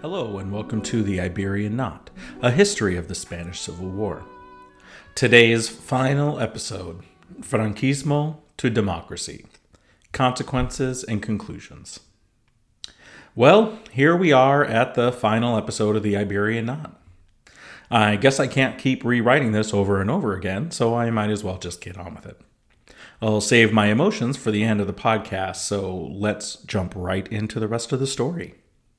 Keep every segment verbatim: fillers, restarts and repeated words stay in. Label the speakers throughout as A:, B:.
A: Hello and welcome to The Iberian Knot, a history of the Spanish Civil War. Today's final episode, Franquismo to Democracy, Consequences and Conclusions. Well, here we are at the final episode of The Iberian Knot. I guess I can't keep rewriting this over and over again, so I might as well just get on with it. I'll save my emotions for the end of the podcast, so let's jump right into the rest of the story.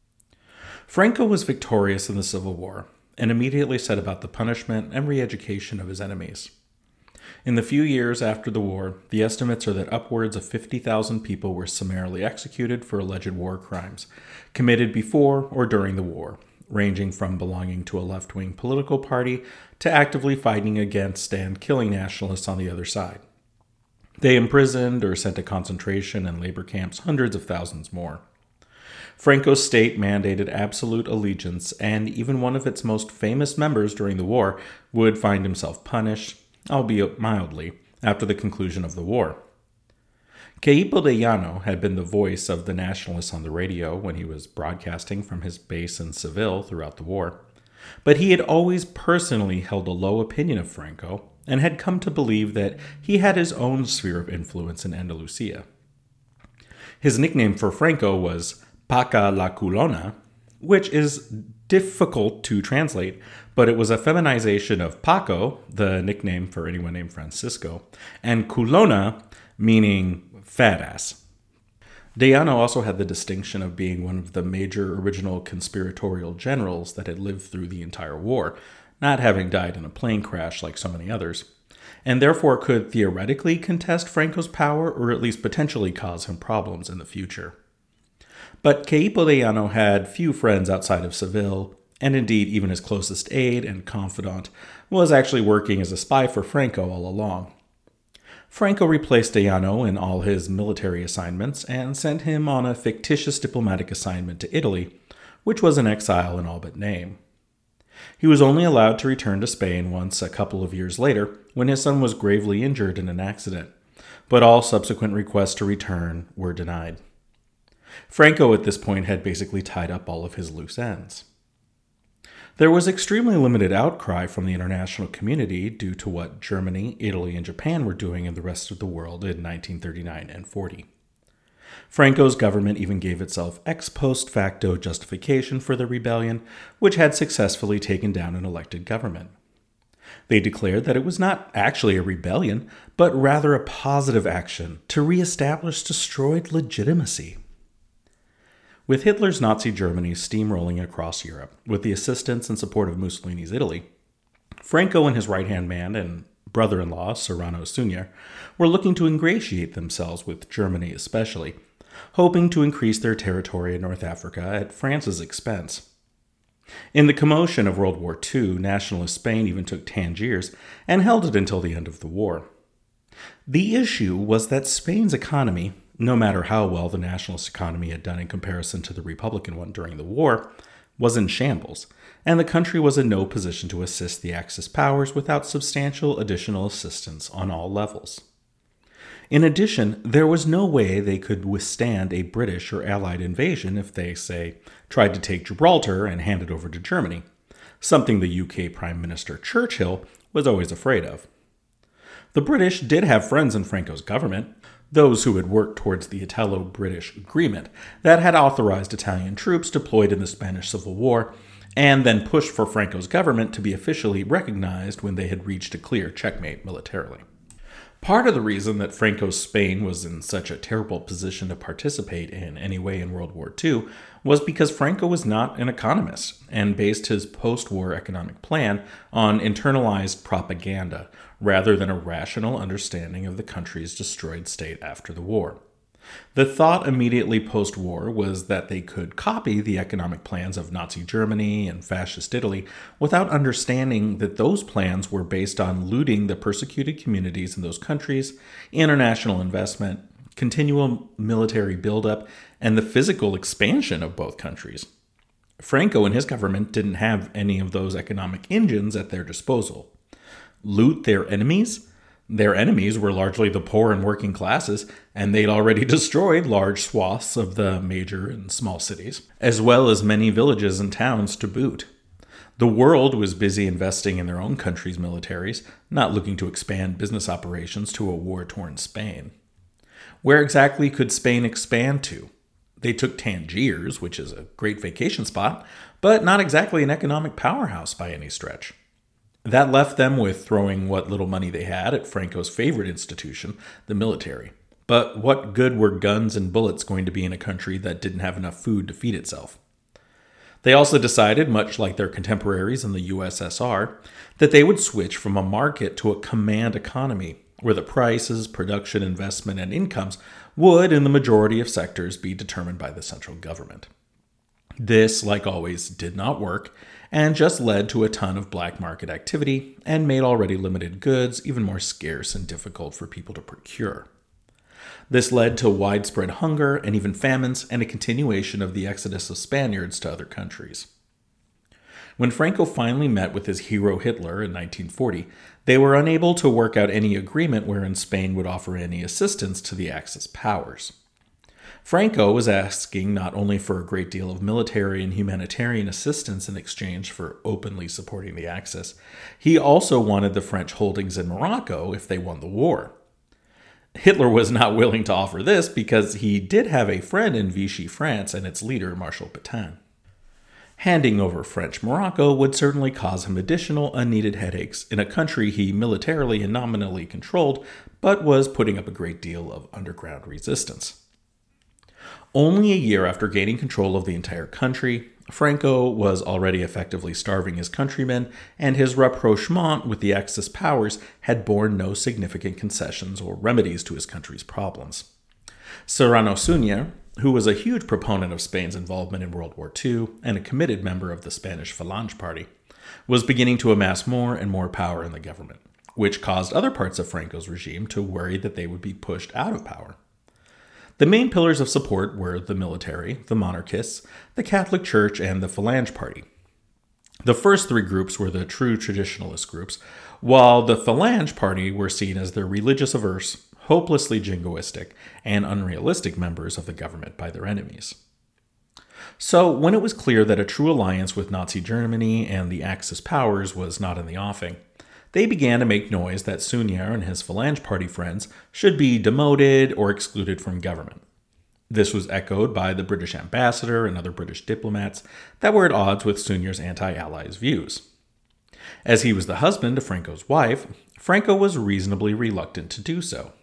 A: Franco was victorious in the Civil War and immediately set about the punishment and re-education of his enemies. In the few years after the war, the estimates are that upwards of fifty thousand people were summarily executed for alleged war crimes committed before or during the war, ranging from belonging to a left-wing political party to actively fighting against and killing nationalists on the other side. They imprisoned or sent to concentration and labor camps hundreds of thousands more. Franco's state mandated absolute allegiance, and even one of its most famous members during the war would find himself punished, albeit mildly, after the conclusion of the war. Queipo de Llano had been the voice of the nationalists on the radio when he was broadcasting from his base in Seville throughout the war, but he had always personally held a low opinion of Franco and had come to believe that he had his own sphere of influence in Andalusia. His nickname for Franco was Paca la Culona, which is difficult to translate, but it was a feminization of Paco, the nickname for anyone named Francisco, and Culona, meaning fat ass. De Llano also had the distinction of being one of the major original conspiratorial generals that had lived through the entire war, not having died in a plane crash like so many others, and therefore could theoretically contest Franco's power or at least potentially cause him problems in the future. But Queipo de Llano had few friends outside of Seville, and indeed even his closest aide and confidant was actually working as a spy for Franco all along. Franco replaced de Llano in all his military assignments and sent him on a fictitious diplomatic assignment to Italy, which was in exile in all but name. He was only allowed to return to Spain once a couple of years later when his son was gravely injured in an accident, but all subsequent requests to return were denied. Franco at this point had basically tied up all of his loose ends. There was extremely limited outcry from the international community due to what Germany, Italy, and Japan were doing in the rest of the world in nineteen thirty-nine and forty. Franco's government even gave itself ex post facto justification for the rebellion, which had successfully taken down an elected government. They declared that it was not actually a rebellion, but rather a positive action to reestablish destroyed legitimacy. With Hitler's Nazi Germany steamrolling across Europe, with the assistance and support of Mussolini's Italy, Franco and his right-hand man and brother-in-law, Serrano Suñer, were looking to ingratiate themselves with Germany especially, hoping to increase their territory in North Africa at France's expense. In the commotion of World War Two, nationalist Spain even took Tangiers and held it until the end of the war. The issue was that Spain's economy, no matter how well the nationalist economy had done in comparison to the Republican one during the war, was in shambles, and the country was in no position to assist the Axis powers without substantial additional assistance on all levels. In addition, there was no way they could withstand a British or Allied invasion if they, say, tried to take Gibraltar and hand it over to Germany, something the U K Prime Minister Churchill was always afraid of. The British did have friends in Franco's government, those who had worked towards the Italo-British agreement that had authorized Italian troops deployed in the Spanish Civil War, and then pushed for Franco's government to be officially recognized when they had reached a clear checkmate militarily. Part of the reason that Franco's Spain was in such a terrible position to participate in any way in World War Two was because Franco was not an economist and based his post-war economic plan on internalized propaganda rather than a rational understanding of the country's destroyed state after the war. The thought immediately post-war was that they could copy the economic plans of Nazi Germany and fascist Italy without understanding that those plans were based on looting the persecuted communities in those countries, international investment, continual military buildup, and the physical expansion of both countries. Franco and his government didn't have any of those economic engines at their disposal. Loot their enemies? Their enemies were largely the poor and working classes, and they'd already destroyed large swaths of the major and small cities, as well as many villages and towns to boot. The world was busy investing in their own country's militaries, not looking to expand business operations to a war-torn Spain. Where exactly could Spain expand to? They took Tangiers, which is a great vacation spot, but not exactly an economic powerhouse by any stretch. That left them with throwing what little money they had at Franco's favorite institution, the military. But what good were guns and bullets going to be in a country that didn't have enough food to feed itself? They also decided, much like their contemporaries in the U S S R, that they would switch from a market to a command economy, where the prices, production, investment, and incomes would, in the majority of sectors, be determined by the central government. This, like always, did not work, and just led to a ton of black market activity and made already limited goods even more scarce and difficult for people to procure. This led to widespread hunger and even famines and a continuation of the exodus of Spaniards to other countries. When Franco finally met with his hero Hitler in nineteen forty, they were unable to work out any agreement wherein Spain would offer any assistance to the Axis powers. Franco was asking not only for a great deal of military and humanitarian assistance in exchange for openly supporting the Axis, he also wanted the French holdings in Morocco if they won the war. Hitler was not willing to offer this because he did have a friend in Vichy France and its leader, Marshal Pétain. Handing over French Morocco would certainly cause him additional unneeded headaches in a country he militarily and nominally controlled, but was putting up a great deal of underground resistance. Only a year after gaining control of the entire country, Franco was already effectively starving his countrymen, and his rapprochement with the Axis powers had borne no significant concessions or remedies to his country's problems. Serrano Suñer, who was a huge proponent of Spain's involvement in World War Two and a committed member of the Spanish Falange Party, was beginning to amass more and more power in the government, which caused other parts of Franco's regime to worry that they would be pushed out of power. The main pillars of support were the military, the monarchists, the Catholic Church, and the Falange Party. The first three groups were the true traditionalist groups, while the Falange Party were seen as the religious-averse, hopelessly jingoistic, and unrealistic members of the government by their enemies. So, when it was clear that a true alliance with Nazi Germany and the Axis powers was not in the offing, they began to make noise that Suñer and his Falange Party friends should be demoted or excluded from government. This was echoed by the British ambassador and other British diplomats that were at odds with Suñer's anti-Allies views. As he was the husband of Franco's wife, Franco was reasonably reluctant to do so.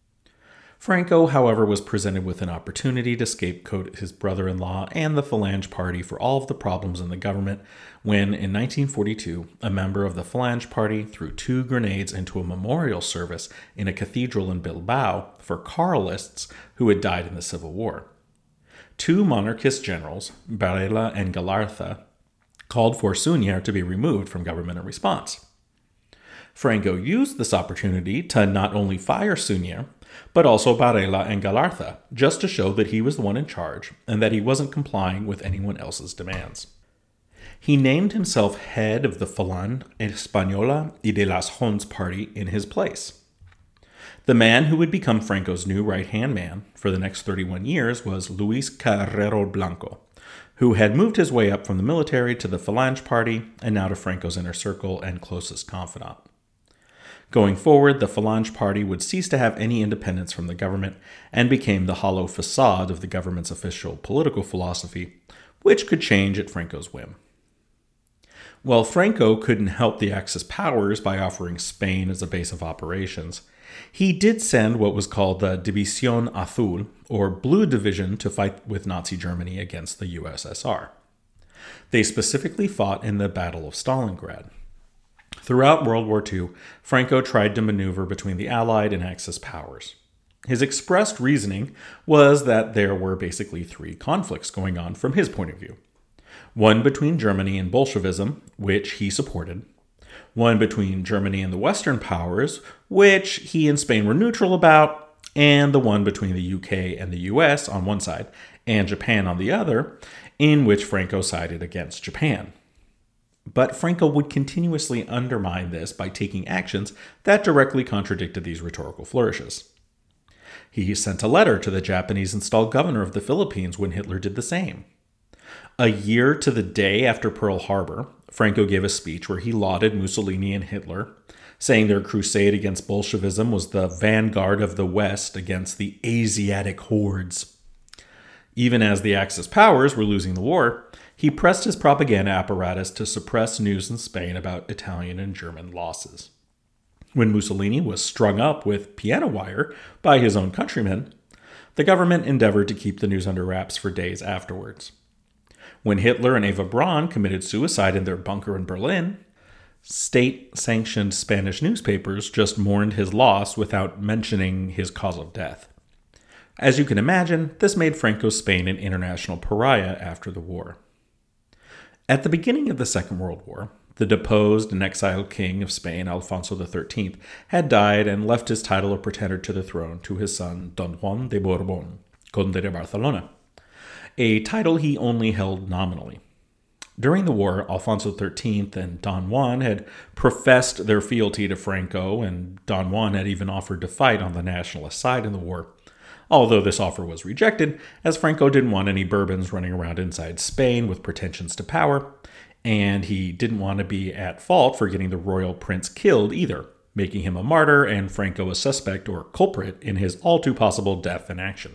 A: Franco, however, was presented with an opportunity to scapegoat his brother-in-law and the Falange Party for all of the problems in the government when, in nineteen forty-two, a member of the Falange Party threw two grenades into a memorial service in a cathedral in Bilbao for Carlists who had died in the Civil War. Two monarchist generals, Varela and Galarza, called for Suñer to be removed from government in response. Franco used this opportunity to not only fire Suñer, but also Varela and Galarza, just to show that he was the one in charge and that he wasn't complying with anyone else's demands. He named himself head of the Falange Española y de las Joncs party in his place. The man who would become Franco's new right-hand man for the next thirty-one years was Luis Carrero Blanco, who had moved his way up from the military to the Falange Party and now to Franco's inner circle and closest confidant. Going forward, the Falange Party would cease to have any independence from the government and became the hollow facade of the government's official political philosophy, which could change at Franco's whim. While Franco couldn't help the Axis powers by offering Spain as a base of operations, he did send what was called the División Azul, or Blue Division, to fight with Nazi Germany against the U S S R. They specifically fought in the Battle of Stalingrad. Throughout World War Two, Franco tried to maneuver between the Allied and Axis powers. His expressed reasoning was that there were basically three conflicts going on from his point of view. One between Germany and Bolshevism, which he supported. One between Germany and the Western powers, which he and Spain were neutral about. And the one between the U K and the U S on one side, and Japan on the other, in which Franco sided against Japan. But Franco would continuously undermine this by taking actions that directly contradicted these rhetorical flourishes. He sent a letter to the Japanese installed governor of the Philippines when Hitler did the same. A year to the day after Pearl Harbor, Franco gave a speech where he lauded Mussolini and Hitler, saying their crusade against Bolshevism was the vanguard of the West against the Asiatic hordes. Even as the Axis powers were losing the war, he pressed his propaganda apparatus to suppress news in Spain about Italian and German losses. When Mussolini was strung up with piano wire by his own countrymen, the government endeavored to keep the news under wraps for days afterwards. When Hitler and Eva Braun committed suicide in their bunker in Berlin, state-sanctioned Spanish newspapers just mourned his loss without mentioning his cause of death. As you can imagine, this made Franco's Spain an international pariah after the war. At the beginning of the Second World War, the deposed and exiled king of Spain, Alfonso the thirteenth, had died and left his title of pretender to the throne to his son, Don Juan de Borbón, Conde de Barcelona, a title he only held nominally. During the war, Alfonso the thirteenth and Don Juan had professed their fealty to Franco, and Don Juan had even offered to fight on the nationalist side in the war, although this offer was rejected, as Franco didn't want any Bourbons running around inside Spain with pretensions to power, and he didn't want to be at fault for getting the royal prince killed either, making him a martyr and Franco a suspect or culprit in his all-too-possible death in action.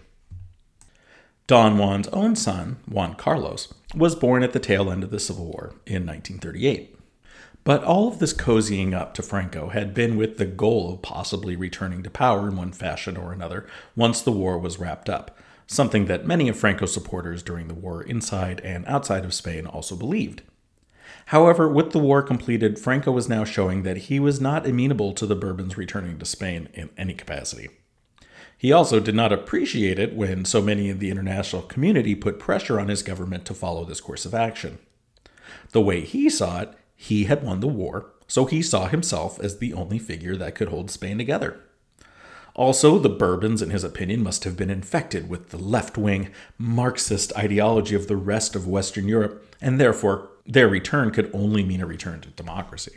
A: Don Juan's own son, Juan Carlos, was born at the tail end of the Civil War in nineteen thirty-eight. But all of this cozying up to Franco had been with the goal of possibly returning to power in one fashion or another once the war was wrapped up, something that many of Franco's supporters during the war inside and outside of Spain also believed. However, with the war completed, Franco was now showing that he was not amenable to the Bourbons returning to Spain in any capacity. He also did not appreciate it when so many in the international community put pressure on his government to follow this course of action. The way he saw it, he had won the war, so he saw himself as the only figure that could hold Spain together. Also, the Bourbons, in his opinion, must have been infected with the left-wing Marxist ideology of the rest of Western Europe, and therefore their return could only mean a return to democracy.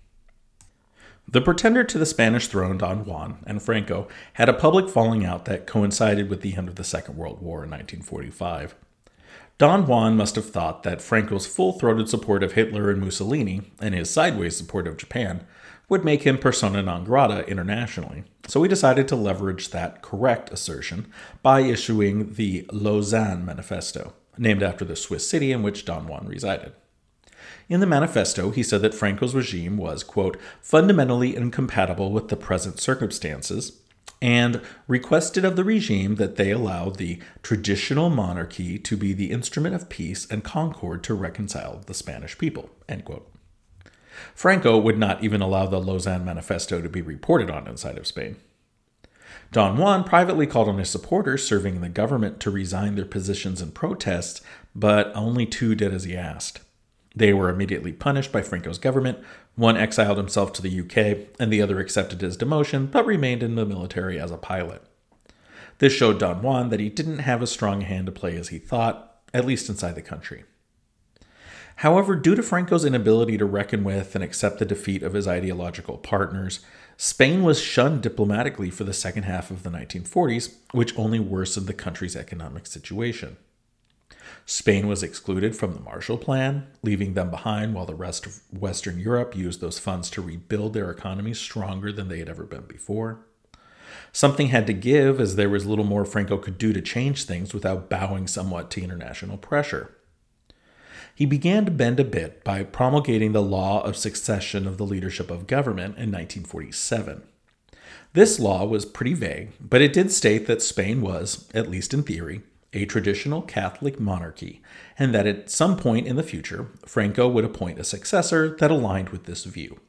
A: The pretender to the Spanish throne, Don Juan, and Franco had a public falling out that coincided with the end of the Second World War in nineteen forty-five. Don Juan must have thought that Franco's full-throated support of Hitler and Mussolini, and his sideways support of Japan, would make him persona non grata internationally, so he decided to leverage that correct assertion by issuing the Lausanne Manifesto, named after the Swiss city in which Don Juan resided. In the manifesto, he said that Franco's regime was, quote, fundamentally incompatible with the present circumstances, and requested of the regime that they allow the traditional monarchy to be the instrument of peace and concord to reconcile the Spanish people, end quote. Franco would not even allow the Lausanne Manifesto to be reported on inside of Spain. Don Juan privately called on his supporters serving in the government to resign their positions in protests, but only two did as he asked. They were immediately punished by Franco's government. One exiled himself to the U K, and the other accepted his demotion, but remained in the military as a pilot. This showed Don Juan that he didn't have as strong a hand to play as he thought, at least inside the country. However, due to Franco's inability to reckon with and accept the defeat of his ideological partners, Spain was shunned diplomatically for the second half of the nineteen forties, which only worsened the country's economic situation. Spain was excluded from the Marshall Plan, leaving them behind while the rest of Western Europe used those funds to rebuild their economies stronger than they had ever been before. Something had to give, as there was little more Franco could do to change things without bowing somewhat to international pressure. He began to bend a bit by promulgating the Law of Succession of the Leadership of Government in nineteen forty-seven. This law was pretty vague, but it did state that Spain was, at least in theory, a traditional Catholic monarchy, and that at some point in the future, Franco would appoint a successor that aligned with this view.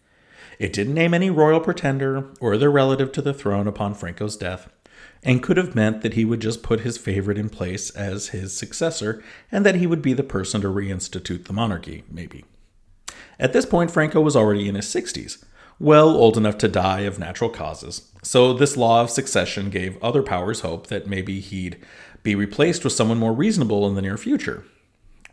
A: It didn't name any royal pretender or their relative to the throne upon Franco's death, and could have meant that he would just put his favorite in place as his successor, and that he would be the person to reinstitute the monarchy, maybe. At this point, Franco was already in his sixties, well old enough to die of natural causes, so this law of succession gave other powers hope that maybe he'd be replaced with someone more reasonable in the near future.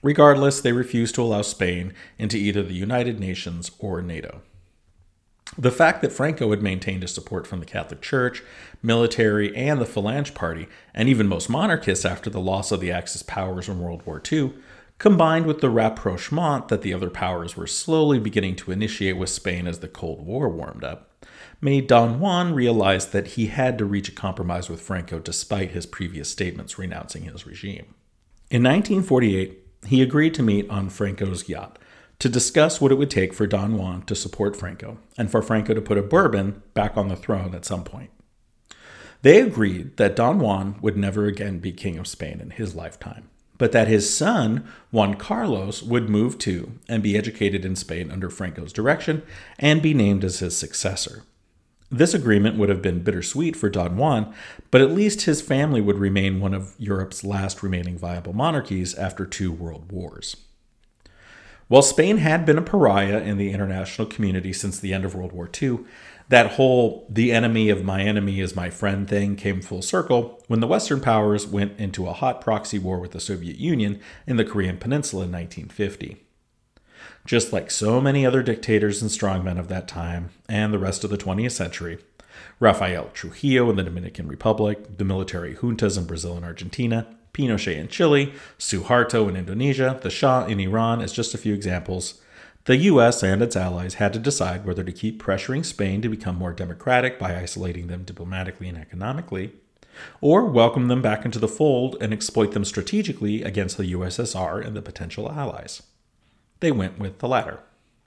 A: Regardless, they refused to allow Spain into either the United Nations or NATO. The fact that Franco had maintained his support from the Catholic Church, military, and the Falange Party, and even most monarchists after the loss of the Axis powers in World War Two, combined with the rapprochement that the other powers were slowly beginning to initiate with Spain as the Cold War warmed up, made Don Juan realize that he had to reach a compromise with Franco despite his previous statements renouncing his regime. In nineteen forty-eight, he agreed to meet on Franco's yacht to discuss what it would take for Don Juan to support Franco and for Franco to put a Bourbon back on the throne at some point. They agreed that Don Juan would never again be king of Spain in his lifetime, but that his son, Juan Carlos, would move to and be educated in Spain under Franco's direction and be named as his successor. This agreement would have been bittersweet for Don Juan, but at least his family would remain one of Europe's last remaining viable monarchies after two world wars. While Spain had been a pariah in the international community since the end of World War Two, that whole "the enemy of my enemy is my friend" thing came full circle when the Western powers went into a hot proxy war with the Soviet Union in the Korean Peninsula in nineteen fifty. Just like so many other dictators and strongmen of that time and the rest of the twentieth century, Rafael Trujillo in the Dominican Republic, the military juntas in Brazil and Argentina, Pinochet in Chile, Suharto in Indonesia, the Shah in Iran as just a few examples, the U S and its allies had to decide whether to keep pressuring Spain to become more democratic by isolating them diplomatically and economically, or welcome them back into the fold and exploit them strategically against the U S S R and the potential allies. They went with the latter.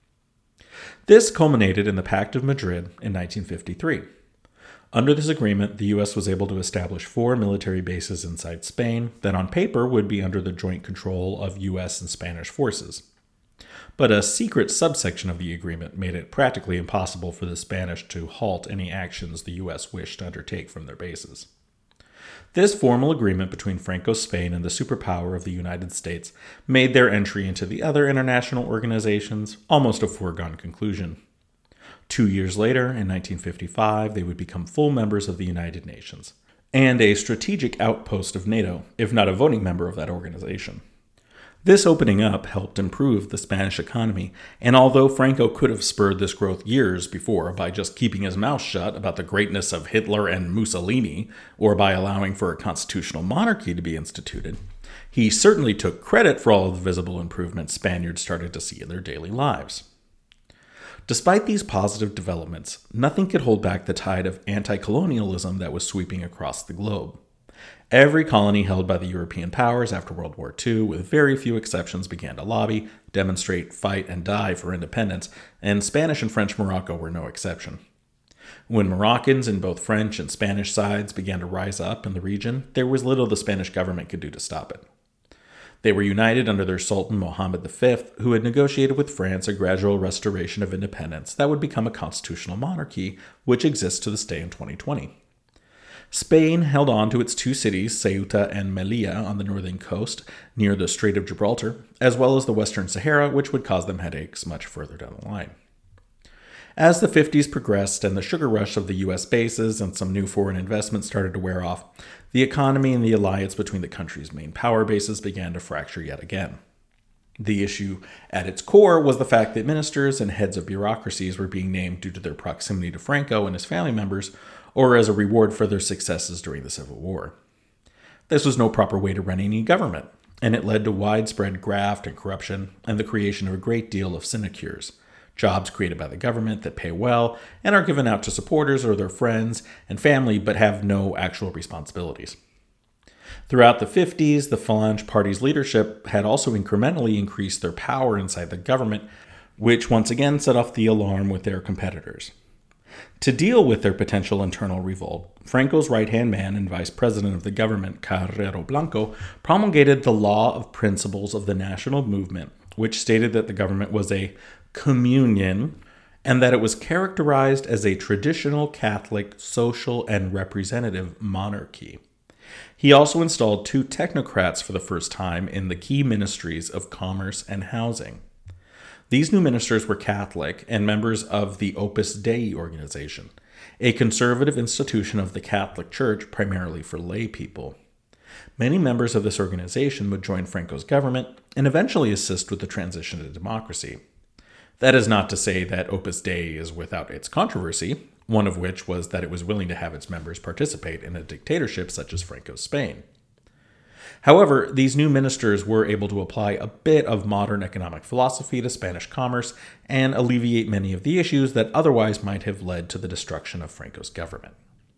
A: This culminated in the Pact of Madrid in nineteen fifty-three. Under this agreement, the U S was able to establish four military bases inside Spain that on paper would be under the joint control of U S and Spanish forces. But a secret subsection of the agreement made it practically impossible for the Spanish to halt any actions the U S wished to undertake from their bases. This formal agreement between Franco's Spain and the superpower of the United States made their entry into the other international organizations almost a foregone conclusion. Two years later, in nineteen fifty-five, they would become full members of the United Nations, and a strategic outpost of NATO, if not a voting member of that organization. This opening up helped improve the Spanish economy, and although Franco could have spurred this growth years before by just keeping his mouth shut about the greatness of Hitler and Mussolini, or by allowing for a constitutional monarchy to be instituted, he certainly took credit for all of the visible improvements Spaniards started to see in their daily lives. Despite these positive developments, nothing could hold back the tide of anti-colonialism that was sweeping across the globe. Every colony held by the European powers after World War Two, with very few exceptions, began to lobby, demonstrate, fight, and die for independence, and Spanish and French Morocco were no exception. When Moroccans in both French and Spanish sides began to rise up in the region, there was little the Spanish government could do to stop it. They were united under their Sultan Mohammed the Fifth, who had negotiated with France a gradual restoration of independence that would become a constitutional monarchy, which exists to this day in twenty twenty. Spain held on to its two cities, Ceuta and Melilla, on the northern coast, near the Strait of Gibraltar, as well as the Western Sahara, which would cause them headaches much further down the line. As the fifties progressed and the sugar rush of the U S bases and some new foreign investment started to wear off, the economy and the alliance between the country's main power bases began to fracture yet again. The issue at its core was the fact that ministers and heads of bureaucracies were being named due to their proximity to Franco and his family members, or as a reward for their successes during the Civil War. This was no proper way to run any government, and it led to widespread graft and corruption and the creation of a great deal of sinecures, jobs created by the government that pay well and are given out to supporters or their friends and family but have no actual responsibilities. Throughout the fifties, the Falange Party's leadership had also incrementally increased their power inside the government, which once again set off the alarm with their competitors. To deal with their potential internal revolt, Franco's right-hand man and vice president of the government, Carrero Blanco, promulgated the Law of Principles of the National Movement, which stated that the government was a communion and that it was characterized as a traditional Catholic, social, and representative monarchy. He also installed two technocrats for the first time in the key ministries of commerce and housing. These new ministers were Catholic and members of the Opus Dei organization, a conservative institution of the Catholic Church primarily for lay people. Many members of this organization would join Franco's government and eventually assist with the transition to democracy. That is not to say that Opus Dei is without its controversy, one of which was that it was willing to have its members participate in a dictatorship such as Franco's Spain. However, these new ministers were able to apply a bit of modern economic philosophy to Spanish commerce and alleviate many of the issues that otherwise might have led to the destruction of Franco's government.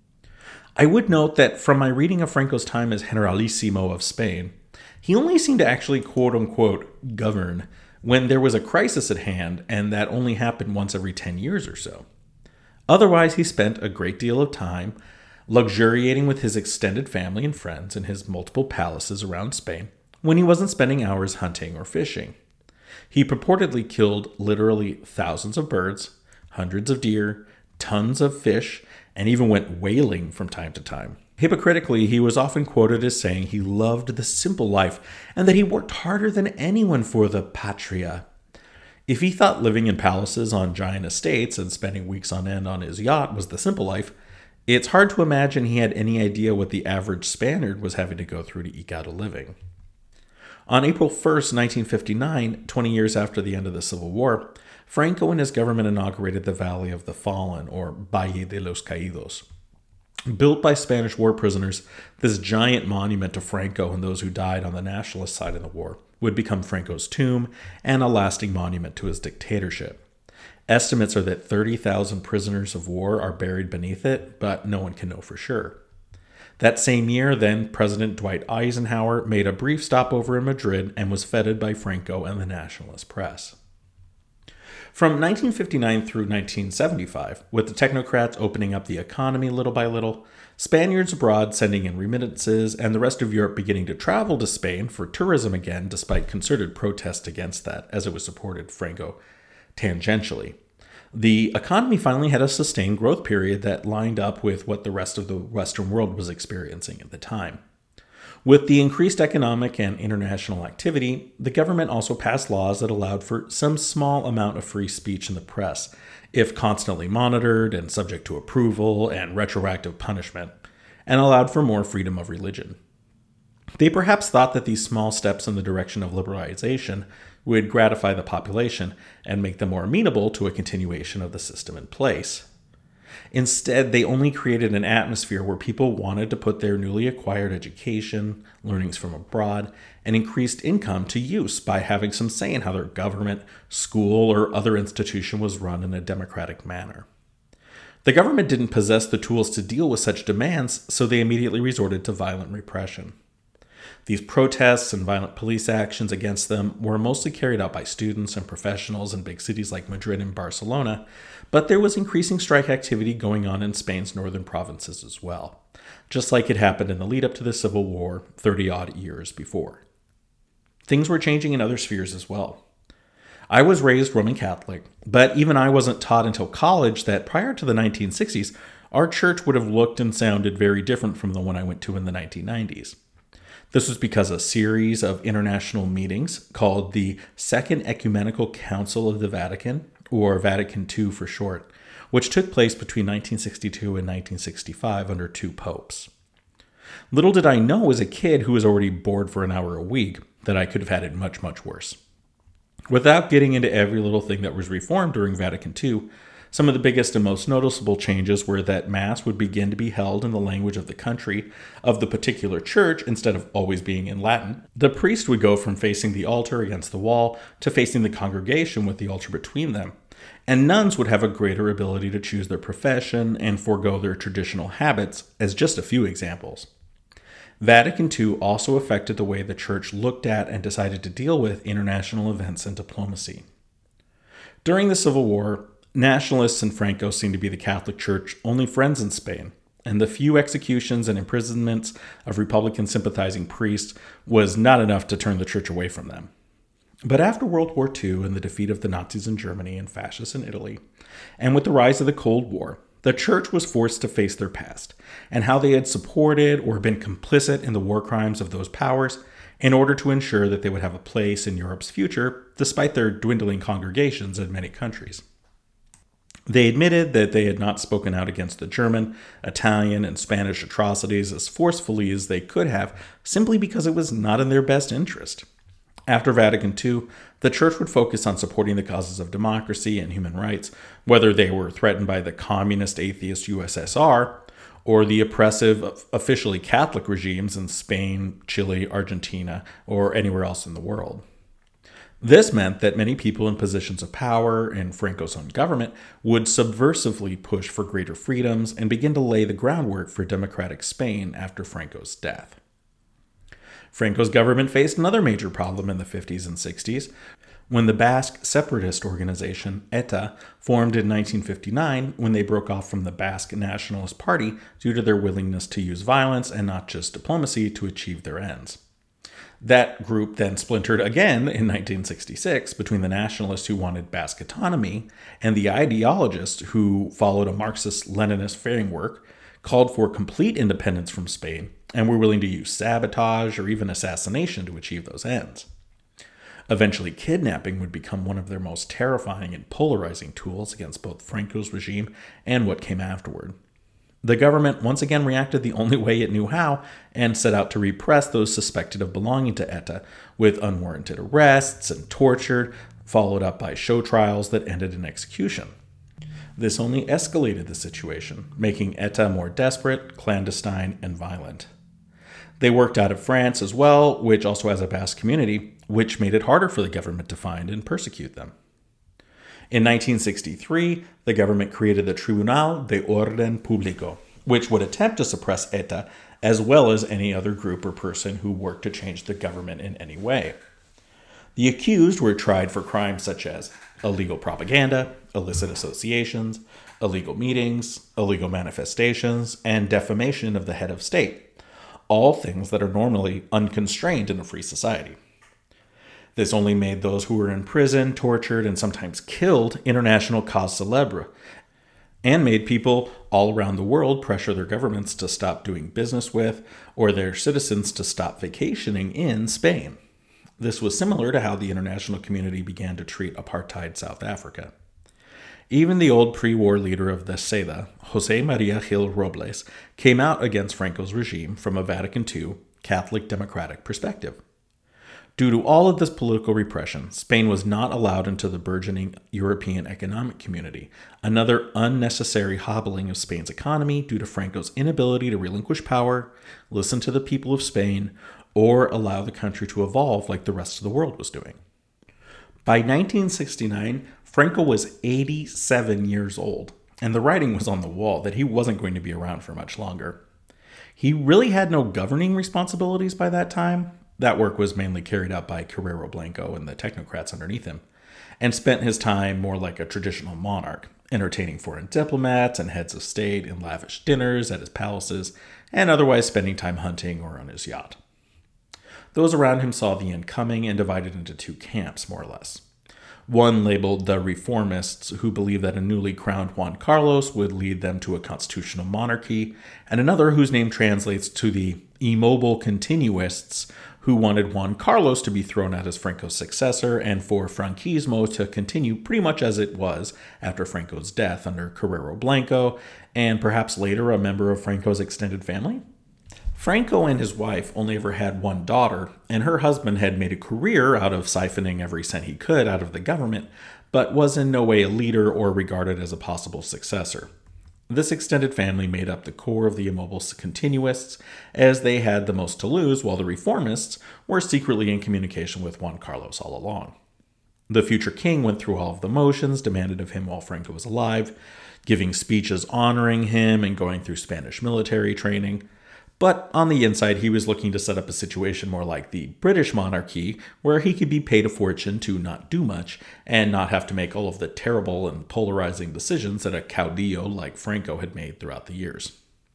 A: I would note that from my reading of Franco's time as Generalissimo of Spain, he only seemed to actually quote-unquote govern when there was a crisis at hand, and that only happened once every ten years or so. Otherwise, he spent a great deal of time luxuriating with his extended family and friends in his multiple palaces around Spain when he wasn't spending hours hunting or fishing. He purportedly killed literally thousands of birds, hundreds of deer, tons of fish, and even went whaling from time to time. Hypocritically, he was often quoted as saying he loved the simple life and that he worked harder than anyone for the patria. If he thought living in palaces on giant estates and spending weeks on end on his yacht was the simple life, it's hard to imagine he had any idea what the average Spaniard was having to go through to eke out a living. On April first, nineteen fifty-nine, twenty years after the end of the Civil War, Franco and his government inaugurated the Valley of the Fallen, or Valle de los Caídos. Built by Spanish war prisoners, this giant monument to Franco and those who died on the nationalist side in the war would become Franco's tomb and a lasting monument to his dictatorship. Estimates are that thirty thousand prisoners of war are buried beneath it, but no one can know for sure. That same year, then, President Dwight Eisenhower made a brief stopover in Madrid and was feted by Franco and the nationalist press. From nineteen fifty-nine through nineteen seventy-five, with the technocrats opening up the economy little by little, Spaniards abroad sending in remittances, and the rest of Europe beginning to travel to Spain for tourism again despite concerted protest against that, as it was supported Franco tangentially, the economy finally had a sustained growth period that lined up with what the rest of the Western world was experiencing at the time. With the increased economic and international activity, the government also passed laws that allowed for some small amount of free speech in the press, if constantly monitored and subject to approval and retroactive punishment, and allowed for more freedom of religion. They perhaps thought that these small steps in the direction of liberalization would gratify the population and make them more amenable to a continuation of the system in place. Instead, they only created an atmosphere where people wanted to put their newly acquired education, learnings from abroad, and increased income to use by having some say in how their government, school, or other institution was run in a democratic manner. The government didn't possess the tools to deal with such demands, so they immediately resorted to violent repression. These protests and violent police actions against them were mostly carried out by students and professionals in big cities like Madrid and Barcelona, but there was increasing strike activity going on in Spain's northern provinces as well, just like it happened in the lead up to the Civil War thirty-odd years before. Things were changing in other spheres as well. I was raised Roman Catholic, but even I wasn't taught until college that prior to the nineteen sixties, our church would have looked and sounded very different from the one I went to in the nineteen nineties. This was because a series of international meetings called the Second Ecumenical Council of the Vatican, or Vatican two for short, which took place between nineteen sixty-two and nineteen sixty-five under two popes. Little did I know as a kid who was already bored for an hour a week that I could have had it much, much worse. Without getting into every little thing that was reformed during Vatican two, some of the biggest and most noticeable changes were that Mass would begin to be held in the language of the country of the particular church instead of always being in Latin. The priest would go from facing the altar against the wall to facing the congregation with the altar between them, and nuns would have a greater ability to choose their profession and forego their traditional habits, as just a few examples. Vatican two also affected the way the church looked at and decided to deal with international events and diplomacy. During the Civil War, nationalists and Franco seemed to be the Catholic Church's only friends in Spain, and the few executions and imprisonments of Republican sympathizing priests was not enough to turn the church away from them. But after World War Two and the defeat of the Nazis in Germany and fascists in Italy, and with the rise of the Cold War, the church was forced to face their past and how they had supported or been complicit in the war crimes of those powers in order to ensure that they would have a place in Europe's future, despite their dwindling congregations in many countries. They admitted that they had not spoken out against the German, Italian, and Spanish atrocities as forcefully as they could have, simply because it was not in their best interest. After Vatican Two, the Church would focus on supporting the causes of democracy and human rights, whether they were threatened by the communist atheist U S S R or the oppressive, officially Catholic regimes in Spain, Chile, Argentina, or anywhere else in the world. This meant that many people in positions of power in Franco's own government would subversively push for greater freedoms and begin to lay the groundwork for democratic Spain after Franco's death. Franco's government faced another major problem in the fifties and sixties, when the Basque separatist organization ETA formed in nineteen fifty-nine when they broke off from the Basque Nationalist Party due to their willingness to use violence and not just diplomacy to achieve their ends. That group then splintered again in nineteen sixty-six between the nationalists who wanted Basque autonomy and the ideologists who followed a Marxist-Leninist framework, called for complete independence from Spain, and were willing to use sabotage or even assassination to achieve those ends. Eventually, kidnapping would become one of their most terrifying and polarizing tools against both Franco's regime and what came afterward. The government once again reacted the only way it knew how and set out to repress those suspected of belonging to ETA with unwarranted arrests and torture, followed up by show trials that ended in execution. This only escalated the situation, making ETA more desperate, clandestine, and violent. They worked out of France as well, which also has a Basque community, which made it harder for the government to find and persecute them. In nineteen sixty-three, the government created the Tribunal de Orden Público, which would attempt to suppress ETA as well as any other group or person who worked to change the government in any way. The accused were tried for crimes such as illegal propaganda, illicit associations, illegal meetings, illegal manifestations, and defamation of the head of state, all things that are normally unconstrained in a free society. This only made those who were in prison, tortured, and sometimes killed international cause célèbre, and made people all around the world pressure their governments to stop doing business with or their citizens to stop vacationing in Spain. This was similar to how the international community began to treat apartheid South Africa. Even the old pre-war leader of the C E D A, José María Gil Robles, came out against Franco's regime from a Vatican Two Catholic democratic perspective. Due to all of this political repression, Spain was not allowed into the burgeoning European economic community, another unnecessary hobbling of Spain's economy due to Franco's inability to relinquish power, listen to the people of Spain, or allow the country to evolve like the rest of the world was doing. By nineteen sixty-nine, Franco was eighty-seven years old, and the writing was on the wall that he wasn't going to be around for much longer. He really had no governing responsibilities by that time. That work was mainly carried out by Carrero Blanco and the technocrats underneath him, and spent his time more like a traditional monarch, entertaining foreign diplomats and heads of state in lavish dinners at his palaces, and otherwise spending time hunting or on his yacht. Those around him saw the end coming and divided into two camps, more or less. One labeled the reformists, who believed that a newly crowned Juan Carlos would lead them to a constitutional monarchy, and another whose name translates to the immobile continuists, who wanted Juan Carlos to be thrown out as Franco's successor and for Franquismo to continue pretty much as it was after Franco's death under Carrero Blanco, and perhaps later a member of Franco's extended family. Franco and his wife only ever had one daughter, and her husband had made a career out of siphoning every cent he could out of the government, but was in no way a leader or regarded as a possible successor. This extended family made up the core of the immobile continuists, as they had the most to lose, while the reformists were secretly in communication with Juan Carlos all along. The future king went through all of the motions demanded of him while Franco was alive, giving speeches honoring him and going through Spanish military training. But on the inside, he was looking to set up a situation more like the British monarchy, where he could be paid a fortune to not do much and not have to make all of the terrible and polarizing decisions that a caudillo like Franco had made throughout the years.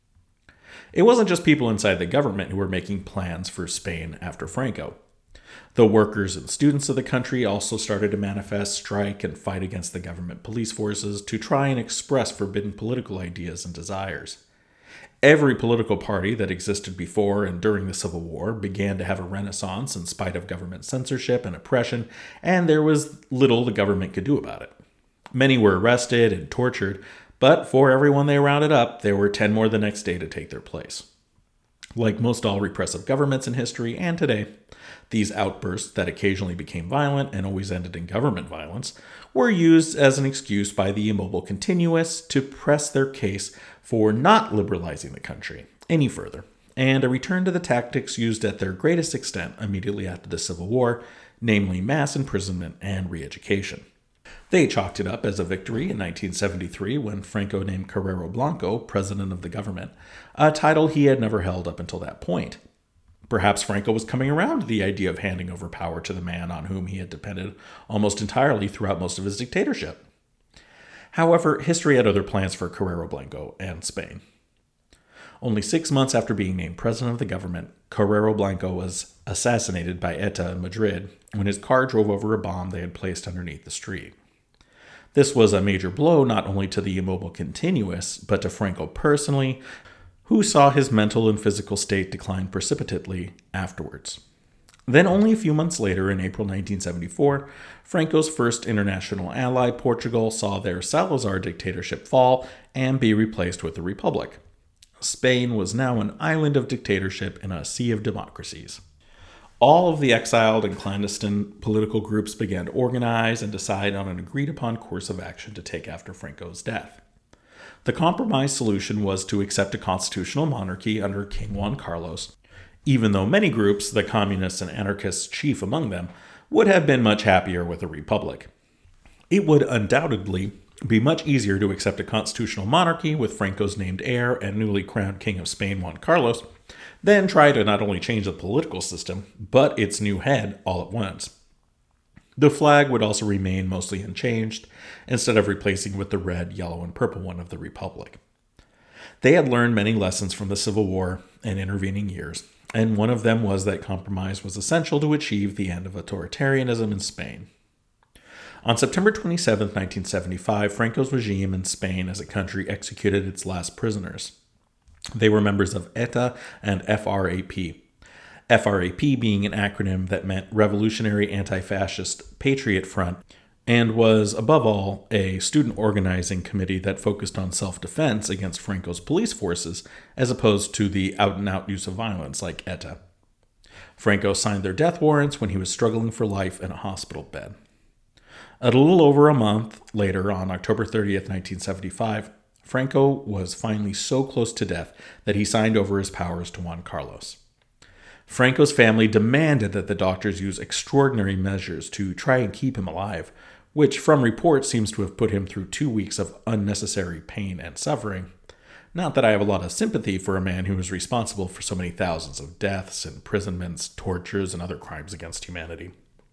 A: It wasn't just people inside the government who were making plans for Spain after Franco. The workers and students of the country also started to manifest, strike, and fight against the government police forces to try and express forbidden political ideas and desires. Every political party that existed before and during the Civil War began to have a renaissance in spite of government censorship and oppression, and there was little the government could do about it. Many were arrested and tortured, but for everyone they rounded up, there were ten more the next day to take their place. Like most all repressive governments in history and today, these outbursts that occasionally became violent and always ended in government violence were used as an excuse by the immobile continuists to press their case for not liberalizing the country any further, and a return to the tactics used at their greatest extent immediately after the Civil War, namely mass imprisonment and re-education. They chalked it up as a victory in nineteen seventy-three when Franco named Carrero Blanco president of the government, a title he had never held up until that point. Perhaps Franco was coming around to the idea of handing over power to the man on whom he had depended almost entirely throughout most of his dictatorship. However, history had other plans for Carrero Blanco and Spain. Only six months after being named president of the government, Carrero Blanco was assassinated by ETA in Madrid when his car drove over a bomb they had placed underneath the street. This was a major blow not only to the immobile continuists, but to Franco personally, who saw his mental and physical state decline precipitately afterwards. Then only a few months later, in April nineteen seventy-four, Franco's first international ally, Portugal, saw their Salazar dictatorship fall and be replaced with a republic. Spain was now an island of dictatorship in a sea of democracies. All of the exiled and clandestine political groups began to organize and decide on an agreed-upon course of action to take after Franco's death. The compromise solution was to accept a constitutional monarchy under King Juan Carlos, even though many groups, the communists and anarchists chief among them, would have been much happier with a republic. It would undoubtedly be much easier to accept a constitutional monarchy with Franco's named heir and newly crowned King of Spain, Juan Carlos, than try to not only change the political system, but its new head all at once. The flag would also remain mostly unchanged, instead of replacing with the red, yellow, and purple one of the Republic. They had learned many lessons from the Civil War and intervening years, and one of them was that compromise was essential to achieve the end of authoritarianism in Spain. On September twenty-seventh, nineteen seventy-five, Franco's regime in Spain as a country executed its last prisoners. They were members of ETA and F R A P. F R A P being an acronym that meant Revolutionary Anti-Fascist Patriot Front, and was, above all, a student organizing committee that focused on self-defense against Franco's police forces, as opposed to the out-and-out use of violence like ETA. Franco signed their death warrants when he was struggling for life in a hospital bed. A little over a month later, on October thirtieth, nineteen seventy-five, Franco was finally so close to death that he signed over his powers to Juan Carlos. Franco's family demanded that the doctors use extraordinary measures to try and keep him alive, which from reports seems to have put him through two weeks of unnecessary pain and suffering. Not that I have a lot of sympathy for a man who was responsible for so many thousands of deaths, imprisonments, tortures, and other crimes against humanity.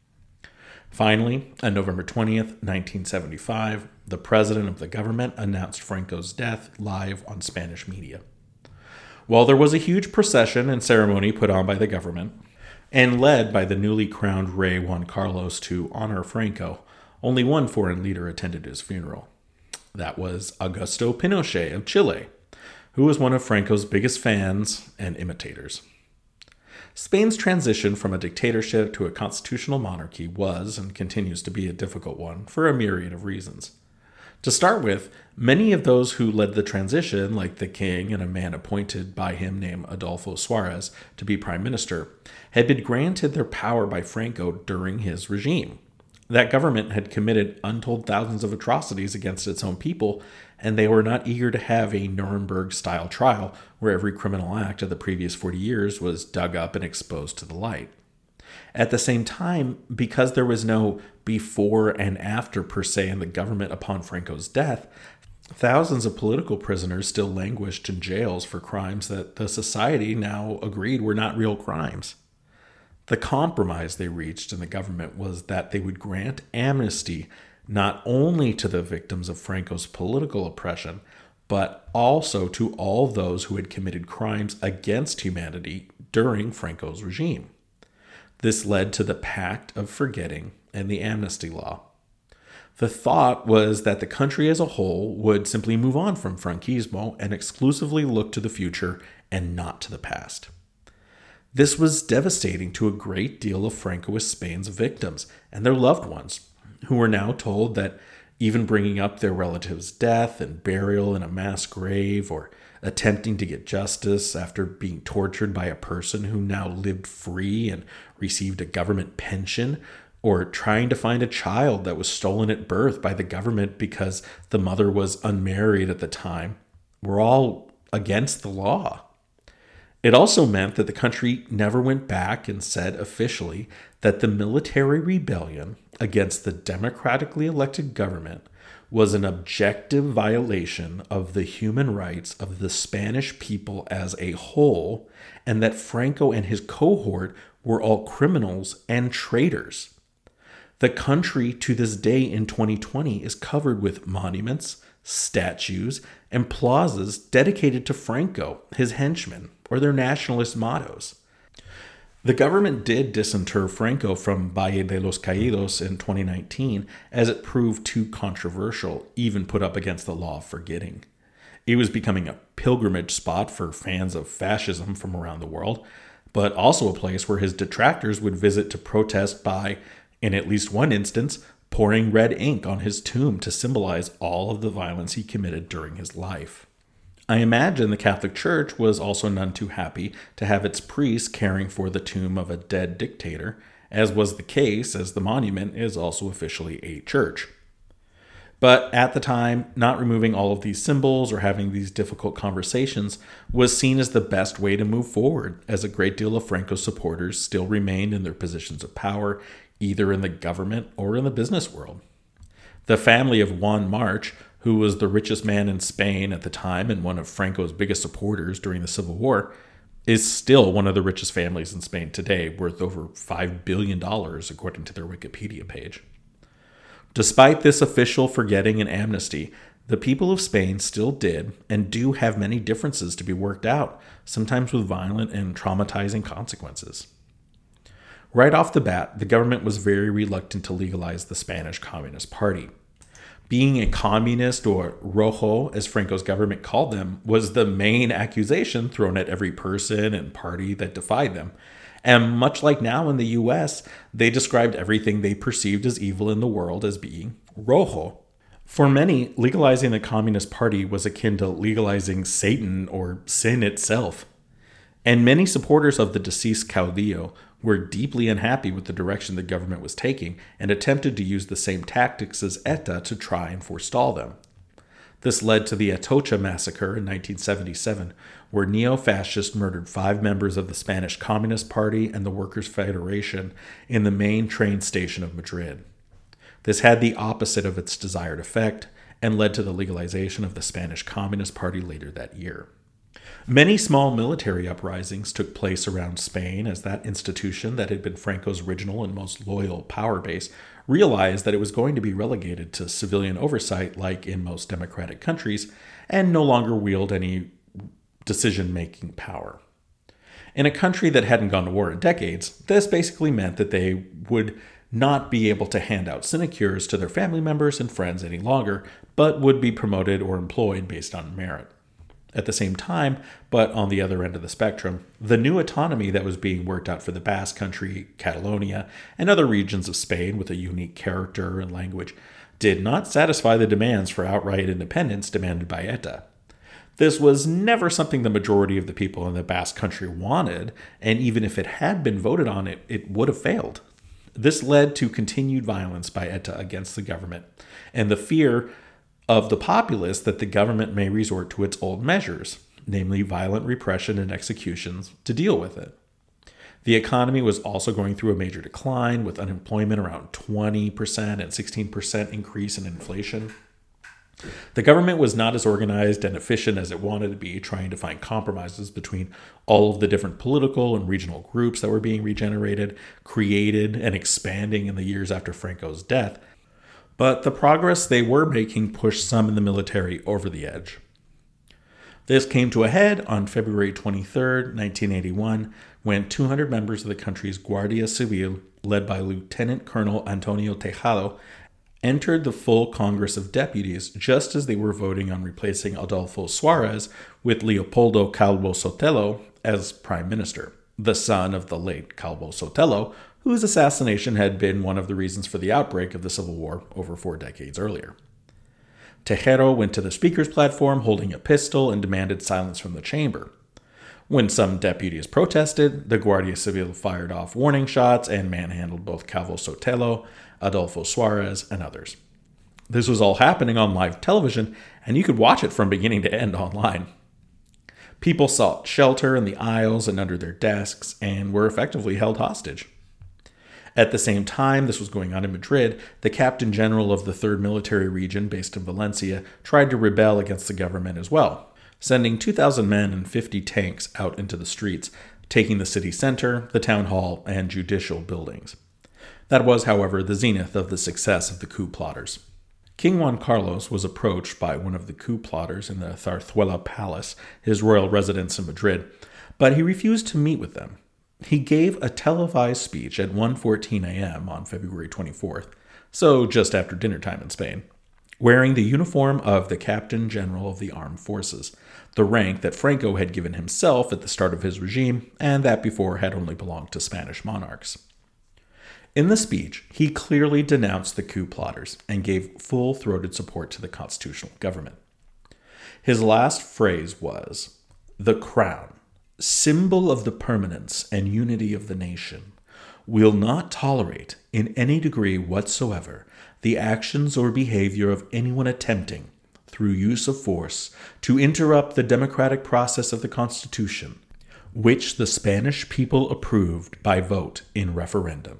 A: Finally, on November twentieth, nineteen seventy-five, the president of the government announced Franco's death live on Spanish media. While there was a huge procession and ceremony put on by the government, and led by the newly crowned Rey Juan Carlos to honor Franco, only one foreign leader attended his funeral. That was Augusto Pinochet of Chile, who was one of Franco's biggest fans and imitators. Spain's transition from a dictatorship to a constitutional monarchy was and continues to be a difficult one for a myriad of reasons. To start with, many of those who led the transition, like the king and a man appointed by him named Adolfo Suarez to be prime minister, had been granted their power by Franco during his regime. That government had committed untold thousands of atrocities against its own people, and they were not eager to have a Nuremberg-style trial where every criminal act of the previous forty years was dug up and exposed to the light. At the same time, because there was no before and after per se in the government upon Franco's death, thousands of political prisoners still languished in jails for crimes that the society now agreed were not real crimes. The compromise they reached in the government was that they would grant amnesty not only to the victims of Franco's political oppression, but also to all those who had committed crimes against humanity during Franco's regime. This led to the Pact of Forgetting and the Amnesty Law. The thought was that the country as a whole would simply move on from Franquismo and exclusively look to the future and not to the past. This was devastating to a great deal of Francoist Spain's victims and their loved ones, who were now told that even bringing up their relative's death and burial in a mass grave, or attempting to get justice after being tortured by a person who now lived free and received a government pension, or trying to find a child that was stolen at birth by the government because the mother was unmarried at the time, were all against the law. It also meant that the country never went back and said officially that the military rebellion against the democratically elected government was an objective violation of the human rights of the Spanish people as a whole, and that Franco and his cohort were all criminals and traitors. The country to this day in twenty twenty is covered with monuments, statues, and plazas dedicated to Franco, his henchmen, or their nationalist mottos. The government did disinter Franco from Valle de los Caídos in twenty nineteen, as it proved too controversial, even put up against the law of forgetting. It was becoming a pilgrimage spot for fans of fascism from around the world, but also a place where his detractors would visit to protest by, in at least one instance, pouring red ink on his tomb to symbolize all of the violence he committed during his life. I imagine the Catholic Church was also none too happy to have its priests caring for the tomb of a dead dictator, as was the case as the monument is also officially a church. But at the time, not removing all of these symbols or having these difficult conversations was seen as the best way to move forward, as a great deal of Franco supporters still remained in their positions of power, either in the government or in the business world. The family of Juan March, who was the richest man in Spain at the time and one of Franco's biggest supporters during the Civil War, is still one of the richest families in Spain today, worth over five billion dollars according to their Wikipedia page. Despite this official forgetting and amnesty, the people of Spain still did and do have many differences to be worked out, sometimes with violent and traumatizing consequences. Right off the bat, the government was very reluctant to legalize the Spanish Communist Party. Being a communist, or rojo, as Franco's government called them, was the main accusation thrown at every person and party that defied them. And much like now in the U S, they described everything they perceived as evil in the world as being rojo. For many, legalizing the Communist Party was akin to legalizing Satan or sin itself. And many supporters of the deceased caudillo were deeply unhappy with the direction the government was taking and attempted to use the same tactics as ETA to try and forestall them. This led to the Atocha massacre in nineteen seventy-seven, where neo-fascists murdered five members of the Spanish Communist Party and the Workers' Federation in the main train station of Madrid. This had the opposite of its desired effect and led to the legalization of the Spanish Communist Party later that year. Many small military uprisings took place around Spain as that institution that had been Franco's original and most loyal power base realized that it was going to be relegated to civilian oversight like in most democratic countries and no longer wield any decision-making power. In a country that hadn't gone to war in decades, this basically meant that they would not be able to hand out sinecures to their family members and friends any longer, but would be promoted or employed based on merit. At the same time, but on the other end of the spectrum, the new autonomy that was being worked out for the Basque Country, Catalonia, and other regions of Spain with a unique character and language did not satisfy the demands for outright independence demanded by ETA. This was never something the majority of the people in the Basque Country wanted, and even if it had been voted on, it, it would have failed. This led to continued violence by ETA against the government, and the fear of the populace that the government may resort to its old measures, namely violent repression and executions, to deal with it. The economy was also going through a major decline, with unemployment around twenty percent and sixteen percent increase in inflation. The government was not as organized and efficient as it wanted to be, trying to find compromises between all of the different political and regional groups that were being regenerated, created, and expanding in the years after Franco's death. But the progress they were making pushed some in the military over the edge. This came to a head on February twenty-third, nineteen eighty-one, when two hundred members of the country's Guardia Civil, led by Lieutenant Colonel Antonio Tejado, entered the full Congress of Deputies just as they were voting on replacing Adolfo Suarez with Leopoldo Calvo Sotelo as prime minister, the son of the late Calvo Sotelo, whose assassination had been one of the reasons for the outbreak of the Civil War over four decades earlier. Tejero went to the speaker's platform holding a pistol and demanded silence from the chamber. When some deputies protested, the Guardia Civil fired off warning shots and manhandled both Calvo Sotelo, Adolfo Suarez, and others. This was all happening on live television, and you could watch it from beginning to end online. People sought shelter in the aisles and under their desks and were effectively held hostage. At the same time this was going on in Madrid, the Captain General of the third Military Region, based in Valencia, tried to rebel against the government as well, sending two thousand men and fifty tanks out into the streets, taking the city center, the town hall, and judicial buildings. That was, however, the zenith of the success of the coup plotters. King Juan Carlos was approached by one of the coup plotters in the Zarzuela Palace, his royal residence in Madrid, but he refused to meet with them. He gave a televised speech at one fourteen a.m. on February twenty-fourth, so just after dinner time in Spain, wearing the uniform of the Captain General of the Armed Forces, the rank that Franco had given himself at the start of his regime and that before had only belonged to Spanish monarchs. In the speech, he clearly denounced the coup plotters and gave full-throated support to the constitutional government. His last phrase was, "The crown, symbol of the permanence and unity of the nation, will not tolerate in any degree whatsoever the actions or behavior of anyone attempting, through use of force, to interrupt the democratic process of the Constitution, which the Spanish people approved by vote in referendum."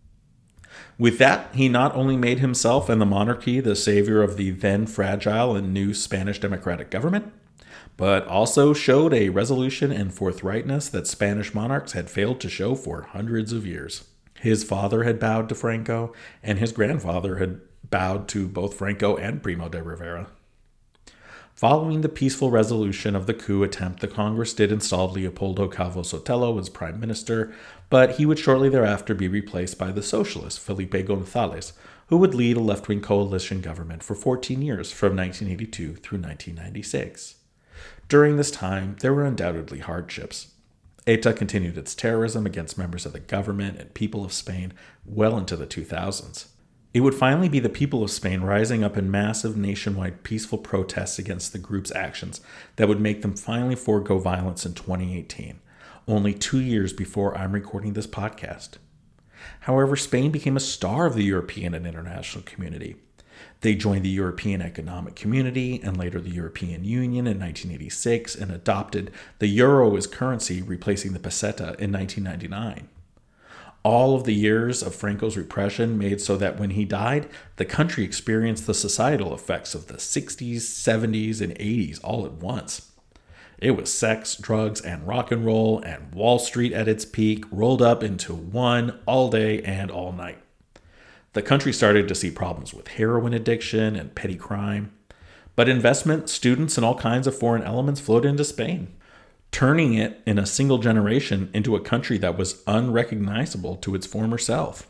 A: With that, he not only made himself and the monarchy the savior of the then fragile and new Spanish democratic government, but also showed a resolution and forthrightness that Spanish monarchs had failed to show for hundreds of years. His father had bowed to Franco, and his grandfather had bowed to both Franco and Primo de Rivera. Following the peaceful resolution of the coup attempt, the Congress did install Leopoldo Calvo Sotelo as prime minister, but he would shortly thereafter be replaced by the socialist Felipe González, who would lead a left-wing coalition government for fourteen years from nineteen eighty-two through nineteen ninety-six. During this time, there were undoubtedly hardships. E T A continued its terrorism against members of the government and people of Spain well into the two thousands. It would finally be the people of Spain rising up in massive nationwide peaceful protests against the group's actions that would make them finally forego violence in twenty eighteen, only two years before I'm recording this podcast. However, Spain became a star of the European and international community. They joined the European Economic Community and later the European Union in nineteen eighty-six and adopted the euro as currency, replacing the peseta in nineteen ninety-nine. All of the years of Franco's repression made so that when he died, the country experienced the societal effects of the sixties, seventies, and eighties all at once. It was sex, drugs, and rock and roll, and Wall Street at its peak, rolled up into one all day and all night. The country started to see problems with heroin addiction and petty crime, but investment, students, and all kinds of foreign elements flowed into Spain, turning it in a single generation into a country that was unrecognizable to its former self.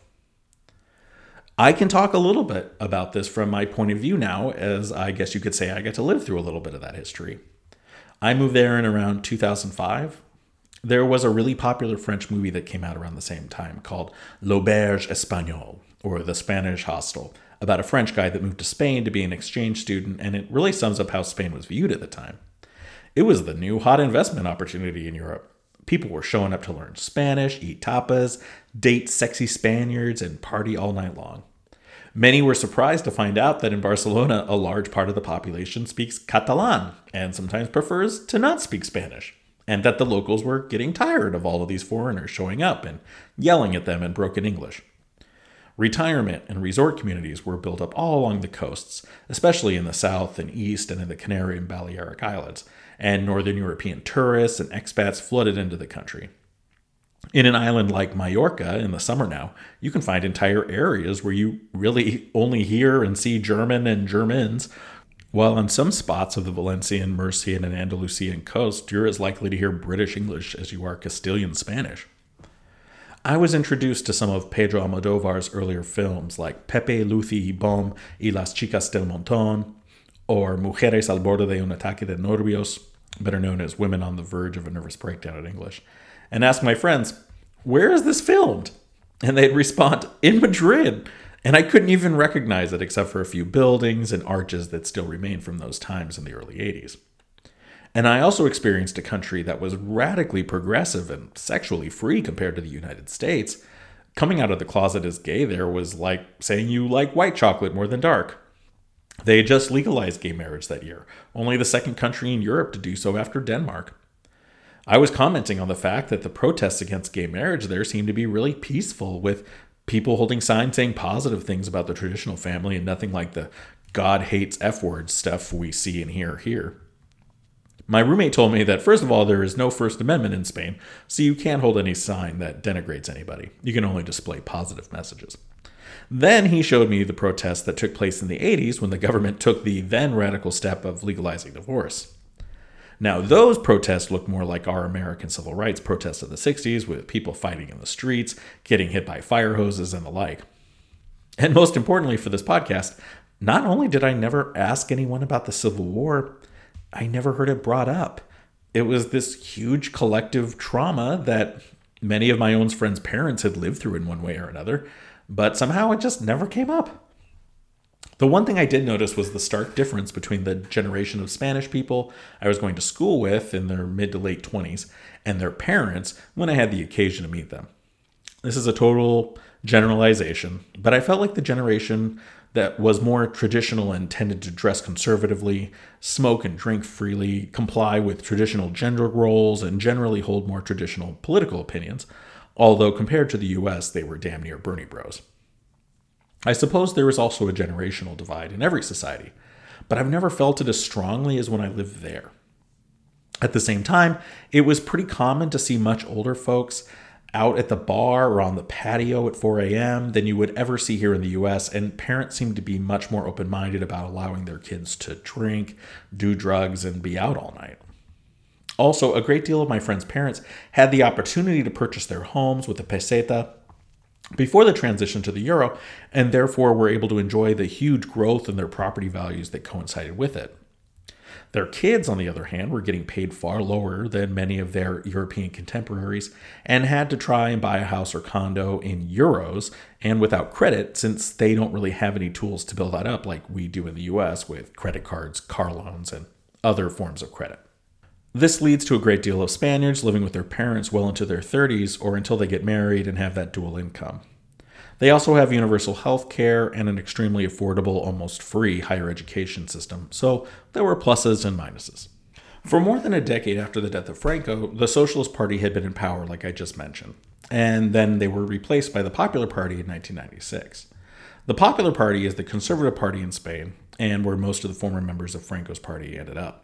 A: I can talk a little bit about this from my point of view now, as I guess you could say I get to live through a little bit of that history. I moved there in around two thousand five. There was a really popular French movie that came out around the same time called L'Auberge Espagnole, or The Spanish Hostel, about a French guy that moved to Spain to be an exchange student, and it really sums up how Spain was viewed at the time. It was the new hot investment opportunity in Europe. People were showing up to learn Spanish, eat tapas, date sexy Spaniards, and party all night long. Many were surprised to find out that in Barcelona, a large part of the population speaks Catalan and sometimes prefers to not speak Spanish, and that the locals were getting tired of all of these foreigners showing up and yelling at them in broken English. Retirement and resort communities were built up all along the coasts, especially in the south and east and in the Canary and Balearic Islands, and Northern European tourists and expats flooded into the country. In an island like Mallorca in the summer now, you can find entire areas where you really only hear and see German and Germans, while on some spots of the Valencian, Murcian, and Andalusian coast, you're as likely to hear British English as you are Castilian Spanish. I was introduced to some of Pedro Almodóvar's earlier films like Pepe, Lucy y Bom y las Chicas del Montón, or Mujeres al borde de un ataque de nervios, better known as Women on the Verge of a Nervous Breakdown in English, and asked my friends, where is this filmed? And they'd respond, in Madrid. And I couldn't even recognize it except for a few buildings and arches that still remain from those times in the early eighties. And I also experienced a country that was radically progressive and sexually free compared to the United States. Coming out of the closet as gay there was like saying you like white chocolate more than dark. They had just legalized gay marriage that year, only the second country in Europe to do so after Denmark. I was commenting on the fact that the protests against gay marriage there seemed to be really peaceful, with people holding signs saying positive things about the traditional family and nothing like the God hates F word stuff we see and hear here. My roommate told me that, first of all, there is no First Amendment in Spain, so you can't hold any sign that denigrates anybody. You can only display positive messages. Then he showed me the protests that took place in the eighties when the government took the then radical step of legalizing divorce. Now, those protests look more like our American civil rights protests of the sixties, with people fighting in the streets, getting hit by fire hoses, and the like. And most importantly for this podcast, not only did I never ask anyone about the Civil War, I never heard it brought up. It was this huge collective trauma that many of my own friends' parents had lived through in one way or another, but somehow it just never came up. The one thing I did notice was the stark difference between the generation of Spanish people I was going to school with in their mid to late twenties and their parents when I had the occasion to meet them. This is a total generalization, but I felt like the generation that was more traditional and tended to dress conservatively, smoke and drink freely, comply with traditional gender roles, and generally hold more traditional political opinions, although compared to the U S, they were damn near Bernie bros. I suppose there is also a generational divide in every society, but I've never felt it as strongly as when I lived there. At the same time, it was pretty common to see much older folks out at the bar or on the patio at four a.m. than you would ever see here in the U S, and parents seem to be much more open-minded about allowing their kids to drink, do drugs, and be out all night. Also, a great deal of my friends' parents had the opportunity to purchase their homes with a peseta before the transition to the euro, and therefore were able to enjoy the huge growth in their property values that coincided with it. Their kids, on the other hand, were getting paid far lower than many of their European contemporaries and had to try and buy a house or condo in euros and without credit, since they don't really have any tools to build that up like we do in the U S with credit cards, car loans, and other forms of credit. This leads to a great deal of Spaniards living with their parents well into their thirties or until they get married and have that dual income. They also have universal health care and an extremely affordable, almost free higher education system, so there were pluses and minuses. For more than a decade after the death of Franco, the Socialist Party had been in power, like I just mentioned, and then they were replaced by the Popular Party in nineteen ninety-six. The Popular Party is the conservative party in Spain, and where most of the former members of Franco's party ended up.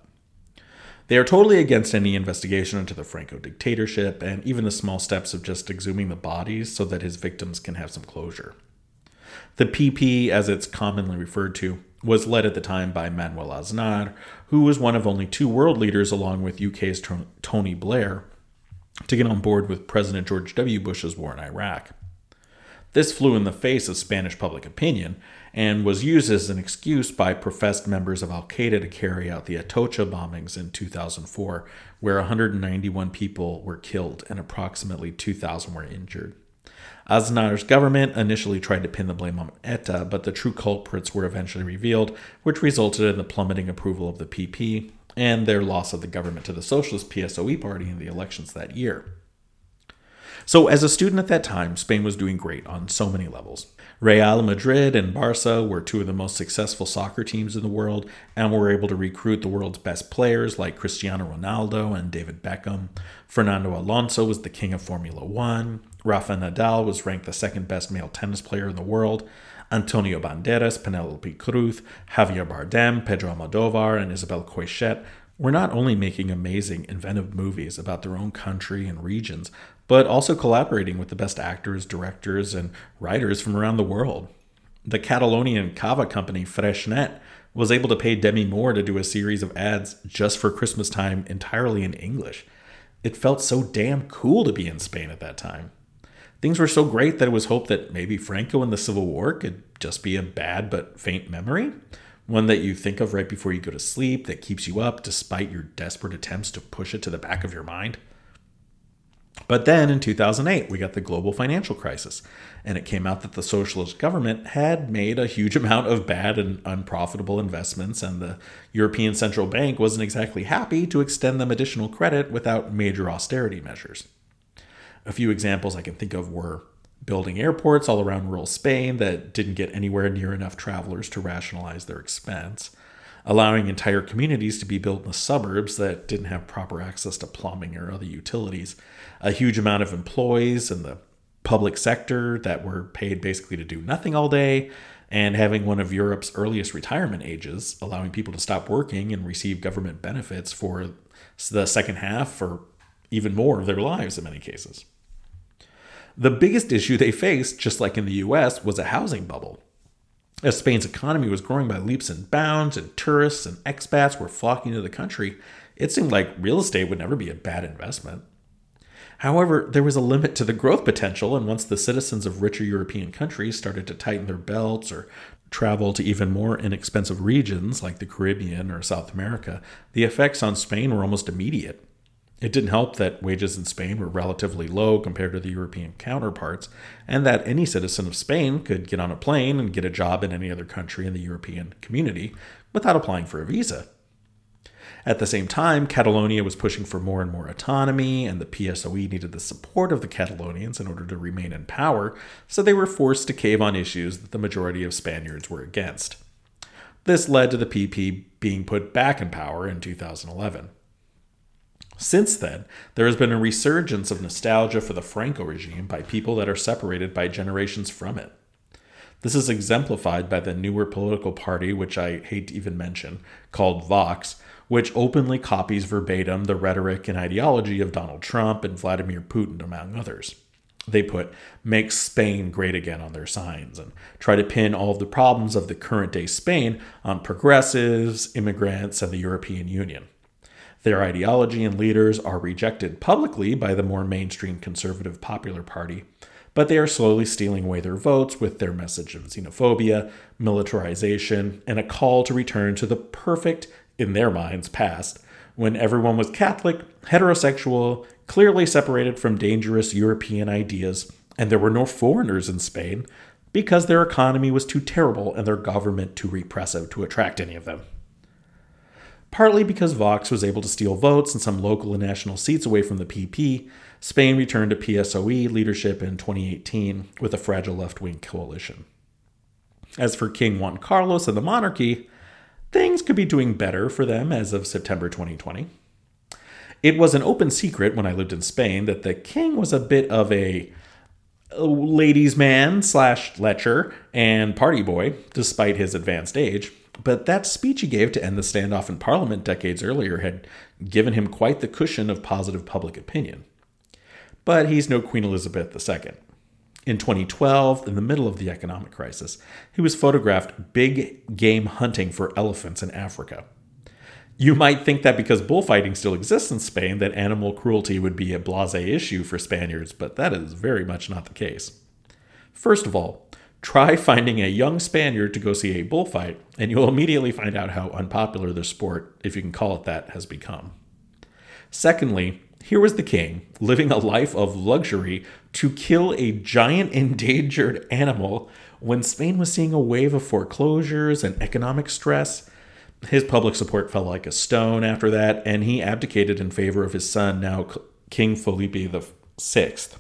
A: They are totally against any investigation into the Franco dictatorship and even the small steps of just exhuming the bodies so that his victims can have some closure. The P P, as it's commonly referred to, was led at the time by Manuel Aznar, who was one of only two world leaders along with U K's Tony Blair to get on board with President George W. Bush's war in Iraq. This flew in the face of Spanish public opinion and was used as an excuse by professed members of Al-Qaeda to carry out the Atocha bombings in two thousand four, where one hundred ninety-one people were killed and approximately two thousand were injured. Aznar's government initially tried to pin the blame on E T A, but the true culprits were eventually revealed, which resulted in the plummeting approval of the P P and their loss of the government to the Socialist P S O E party in the elections that year. So as a student at that time, Spain was doing great on so many levels. Real Madrid and Barça were two of the most successful soccer teams in the world and were able to recruit the world's best players like Cristiano Ronaldo and David Beckham. Fernando Alonso was the king of Formula One. Rafa Nadal was ranked the second best male tennis player in the world. Antonio Banderas, Penelope Cruz, Javier Bardem, Pedro Almodovar, and Isabel Coixet were not only making amazing, inventive movies about their own country and regions, but also collaborating with the best actors, directors, and writers from around the world. The Catalonian Cava company Freixenet was able to pay Demi Moore to do a series of ads just for Christmas time entirely in English. It felt so damn cool to be in Spain at that time. Things were so great that it was hoped that maybe Franco and the Civil War could just be a bad but faint memory, one that you think of right before you go to sleep that keeps you up despite your desperate attempts to push it to the back of your mind. But then in two thousand eight, we got the global financial crisis, and it came out that the socialist government had made a huge amount of bad and unprofitable investments, and the European Central Bank wasn't exactly happy to extend them additional credit without major austerity measures. A few examples I can think of were building airports all around rural Spain that didn't get anywhere near enough travelers to rationalize their expense, allowing entire communities to be built in the suburbs that didn't have proper access to plumbing or other utilities, a huge amount of employees in the public sector that were paid basically to do nothing all day, and having one of Europe's earliest retirement ages, allowing people to stop working and receive government benefits for the second half or even more of their lives in many cases. The biggest issue they faced, just like in the U S, was a housing bubble. As Spain's economy was growing by leaps and bounds and tourists and expats were flocking to the country, it seemed like real estate would never be a bad investment. However, there was a limit to the growth potential, and once the citizens of richer European countries started to tighten their belts or travel to even more inexpensive regions like the Caribbean or South America, the effects on Spain were almost immediate. It didn't help that wages in Spain were relatively low compared to the European counterparts, and that any citizen of Spain could get on a plane and get a job in any other country in the European community without applying for a visa. At the same time, Catalonia was pushing for more and more autonomy, and the P S O E needed the support of the Catalonians in order to remain in power, so they were forced to cave on issues that the majority of Spaniards were against. This led to the P P being put back in power in two thousand eleven. Since then, there has been a resurgence of nostalgia for the Franco regime by people that are separated by generations from it. This is exemplified by the newer political party, which I hate to even mention, called Vox, which openly copies verbatim the rhetoric and ideology of Donald Trump and Vladimir Putin, among others. They put "Make Spain Great Again" on their signs and try to pin all of the problems of the current day Spain on progressives, immigrants, and the European Union. Their ideology and leaders are rejected publicly by the more mainstream conservative Popular Party, but they are slowly stealing away their votes with their message of xenophobia, militarization, and a call to return to the perfect, in their minds, past, when everyone was Catholic, heterosexual, clearly separated from dangerous European ideas, and there were no foreigners in Spain because their economy was too terrible and their government too repressive to attract any of them. Partly because Vox was able to steal votes and some local and national seats away from the P P, Spain returned to P S O E leadership in twenty eighteen with a fragile left-wing coalition. As for King Juan Carlos and the monarchy, things could be doing better for them as of September twenty twenty. It was an open secret when I lived in Spain that the king was a bit of a ladies' man slash lecher and party boy, despite his advanced age. But that speech he gave to end the standoff in Parliament decades earlier had given him quite the cushion of positive public opinion. But he's no Queen Elizabeth the Second. In twenty twelve, in the middle of the economic crisis, he was photographed big game hunting for elephants in Africa. You might think that because bullfighting still exists in Spain, that animal cruelty would be a blasé issue for Spaniards, but that is very much not the case. First of all, try finding a young Spaniard to go see a bullfight, and you'll immediately find out how unpopular the sport, if you can call it that, has become. Secondly, here was the king, living a life of luxury, to kill a giant endangered animal when Spain was seeing a wave of foreclosures and economic stress. His public support fell like a stone after that, and he abdicated in favor of his son, now King Felipe the Sixth.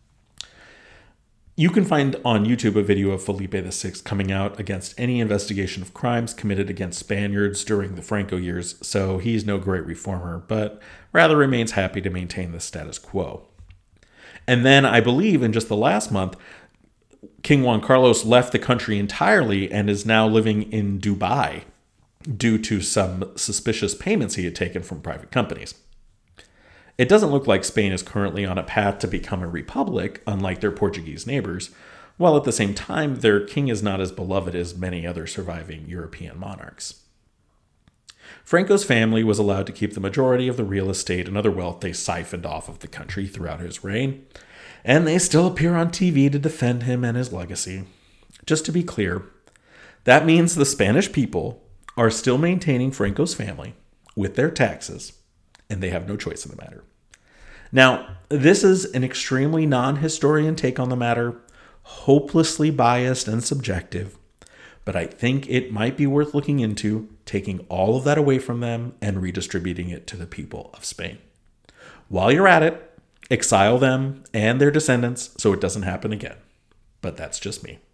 A: You can find on YouTube a video of Felipe the Sixth coming out against any investigation of crimes committed against Spaniards during the Franco years, so he's no great reformer, but rather remains happy to maintain the status quo. And then, I believe, in just the last month, King Juan Carlos left the country entirely and is now living in Dubai due to some suspicious payments he had taken from private companies. It doesn't look like Spain is currently on a path to become a republic, unlike their Portuguese neighbors, while at the same time their king is not as beloved as many other surviving European monarchs. Franco's family was allowed to keep the majority of the real estate and other wealth they siphoned off of the country throughout his reign, and they still appear on T V to defend him and his legacy. Just to be clear, that means the Spanish people are still maintaining Franco's family with their taxes, and they have no choice in the matter. Now, this is an extremely non-historian take on the matter, hopelessly biased and subjective, but I think it might be worth looking into, taking all of that away from them and redistributing it to the people of Spain. While you're at it, exile them and their descendants so it doesn't happen again. But that's just me.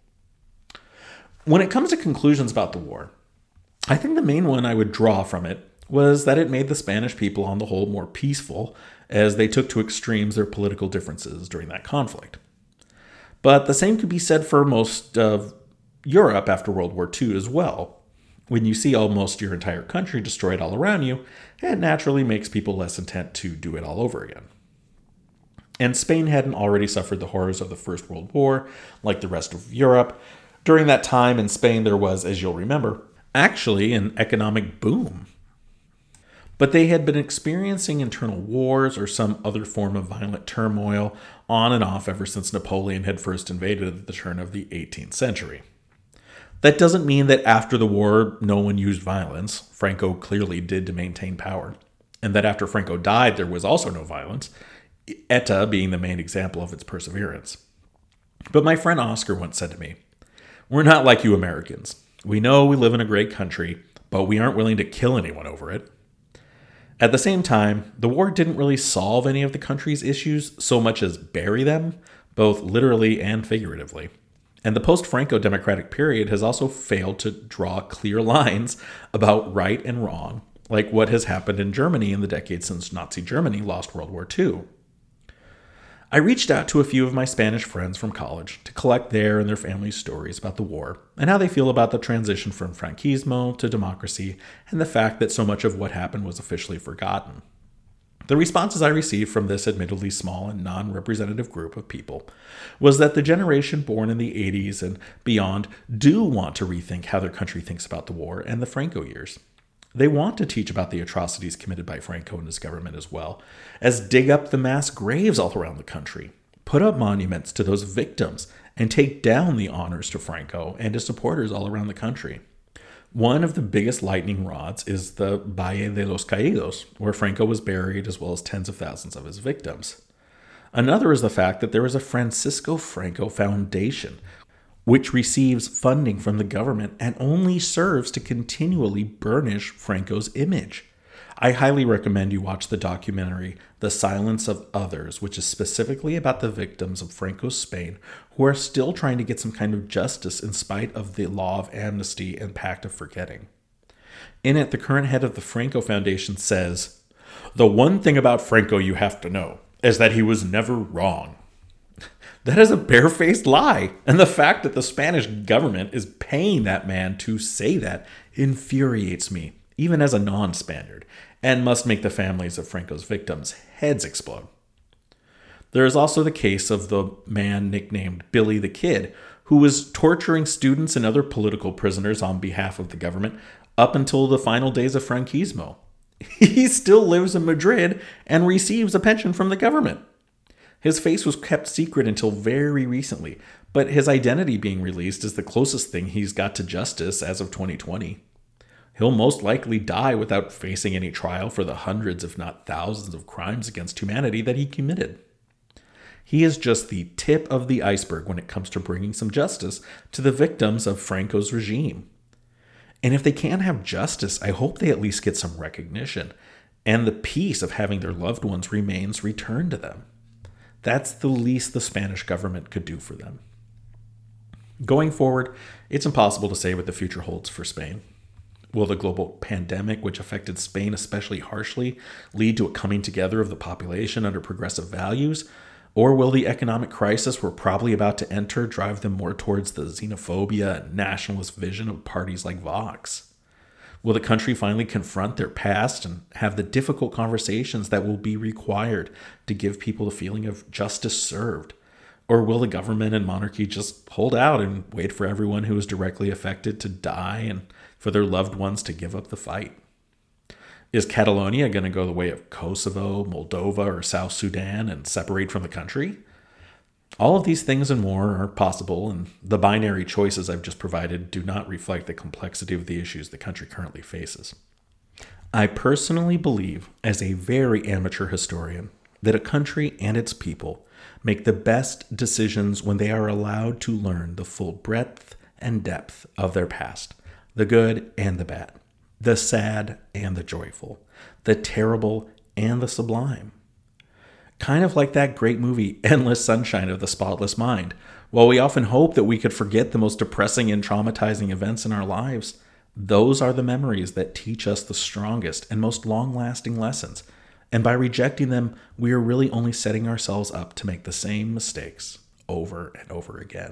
A: When it comes to conclusions about the war, I think the main one I would draw from it was that it made the Spanish people on the whole more peaceful as they took to extremes their political differences during that conflict. But the same could be said for most of Europe after World War Two as well. When you see almost your entire country destroyed all around you, it naturally makes people less intent to do it all over again. And Spain hadn't already suffered the horrors of the First World War like the rest of Europe. During that time in Spain, there was, as you'll remember, actually an economic boom. But they had been experiencing internal wars or some other form of violent turmoil on and off ever since Napoleon had first invaded at the turn of the eighteenth century. That doesn't mean that after the war, no one used violence. Franco clearly did to maintain power. And that after Franco died, there was also no violence, E T A being the main example of its perseverance. But my friend Oscar once said to me, "We're not like you Americans. We know we live in a great country, but we aren't willing to kill anyone over it." At the same time, the war didn't really solve any of the country's issues so much as bury them, both literally and figuratively. And the post-Franco democratic period has also failed to draw clear lines about right and wrong, like what has happened in Germany in the decades since Nazi Germany lost World War Two. I reached out to a few of my Spanish friends from college to collect their and their families' stories about the war and how they feel about the transition from Franquismo to democracy and the fact that so much of what happened was officially forgotten. The responses I received from this admittedly small and non-representative group of people was that the generation born in the eighties and beyond do want to rethink how their country thinks about the war and the Franco years. They want to teach about the atrocities committed by Franco and his government as well as dig up the mass graves all around the country, put up monuments to those victims, and take down the honors to Franco and his supporters all around the country. One of the biggest lightning rods is the Valle de los Caídos, where Franco was buried as well as tens of thousands of his victims. Another is the fact that there is a Francisco Franco Foundation, which receives funding from the government and only serves to continually burnish Franco's image. I highly recommend you watch the documentary The Silence of Others, which is specifically about the victims of Franco's Spain who are still trying to get some kind of justice in spite of the law of amnesty and pact of forgetting. In it, the current head of the Franco Foundation says, "The one thing about Franco you have to know is that he was never wrong." That is a barefaced lie, and the fact that the Spanish government is paying that man to say that infuriates me, even as a non-Spaniard, and must make the families of Franco's victims' heads explode. There is also the case of the man nicknamed Billy the Kid, who was torturing students and other political prisoners on behalf of the government up until the final days of Franquismo. He still lives in Madrid and receives a pension from the government. His face was kept secret until very recently, but his identity being released is the closest thing he's got to justice as of twenty twenty. He'll most likely die without facing any trial for the hundreds, if not thousands, of crimes against humanity that he committed. He is just the tip of the iceberg when it comes to bringing some justice to the victims of Franco's regime. And if they can't have justice, I hope they at least get some recognition and the peace of having their loved ones' remains returned to them. That's the least the Spanish government could do for them. Going forward, it's impossible to say what the future holds for Spain. Will the global pandemic, which affected Spain especially harshly, lead to a coming together of the population under progressive values? Or will the economic crisis we're probably about to enter drive them more towards the xenophobia and nationalist vision of parties like Vox? Will the country finally confront their past and have the difficult conversations that will be required to give people the feeling of justice served? Or will the government and monarchy just hold out and wait for everyone who is directly affected to die and for their loved ones to give up the fight? Is Catalonia going to go the way of Kosovo, Moldova, or South Sudan and separate from the country? All of these things and more are possible, and the binary choices I've just provided do not reflect the complexity of the issues the country currently faces. I personally believe, as a very amateur historian, that a country and its people make the best decisions when they are allowed to learn the full breadth and depth of their past, the good and the bad, the sad and the joyful, the terrible and the sublime. Kind of like that great movie, Endless Sunshine of the Spotless Mind. While we often hope that we could forget the most depressing and traumatizing events in our lives, those are the memories that teach us the strongest and most long-lasting lessons. And by rejecting them, we are really only setting ourselves up to make the same mistakes over and over again.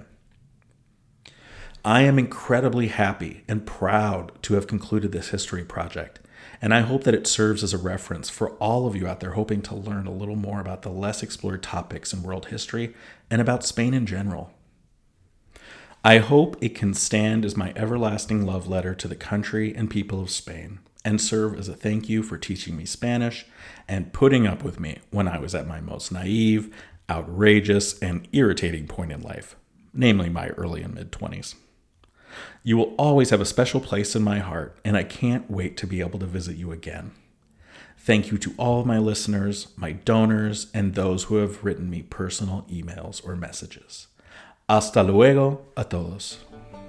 A: I am incredibly happy and proud to have concluded this history project, and I hope that it serves as a reference for all of you out there hoping to learn a little more about the less explored topics in world history and about Spain in general. I hope it can stand as my everlasting love letter to the country and people of Spain, and serve as a thank you for teaching me Spanish and putting up with me when I was at my most naive, outrageous, and irritating point in life, namely my early and mid-twenties. You will always have a special place in my heart, and I can't wait to be able to visit you again. Thank you to all of my listeners, my donors, and those who have written me personal emails or messages. Hasta luego a todos.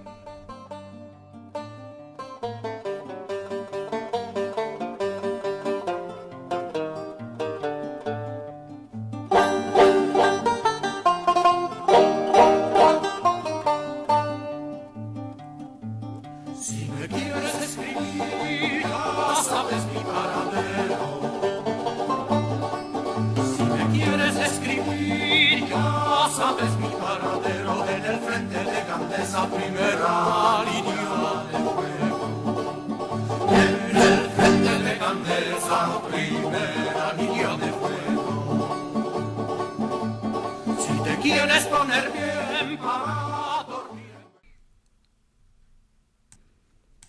B: Sabes mi paradero en el frente de Gandesa, primera línea de fuego. En el frente de Gandesa, primera línea de fuego. Si te quieres poner bien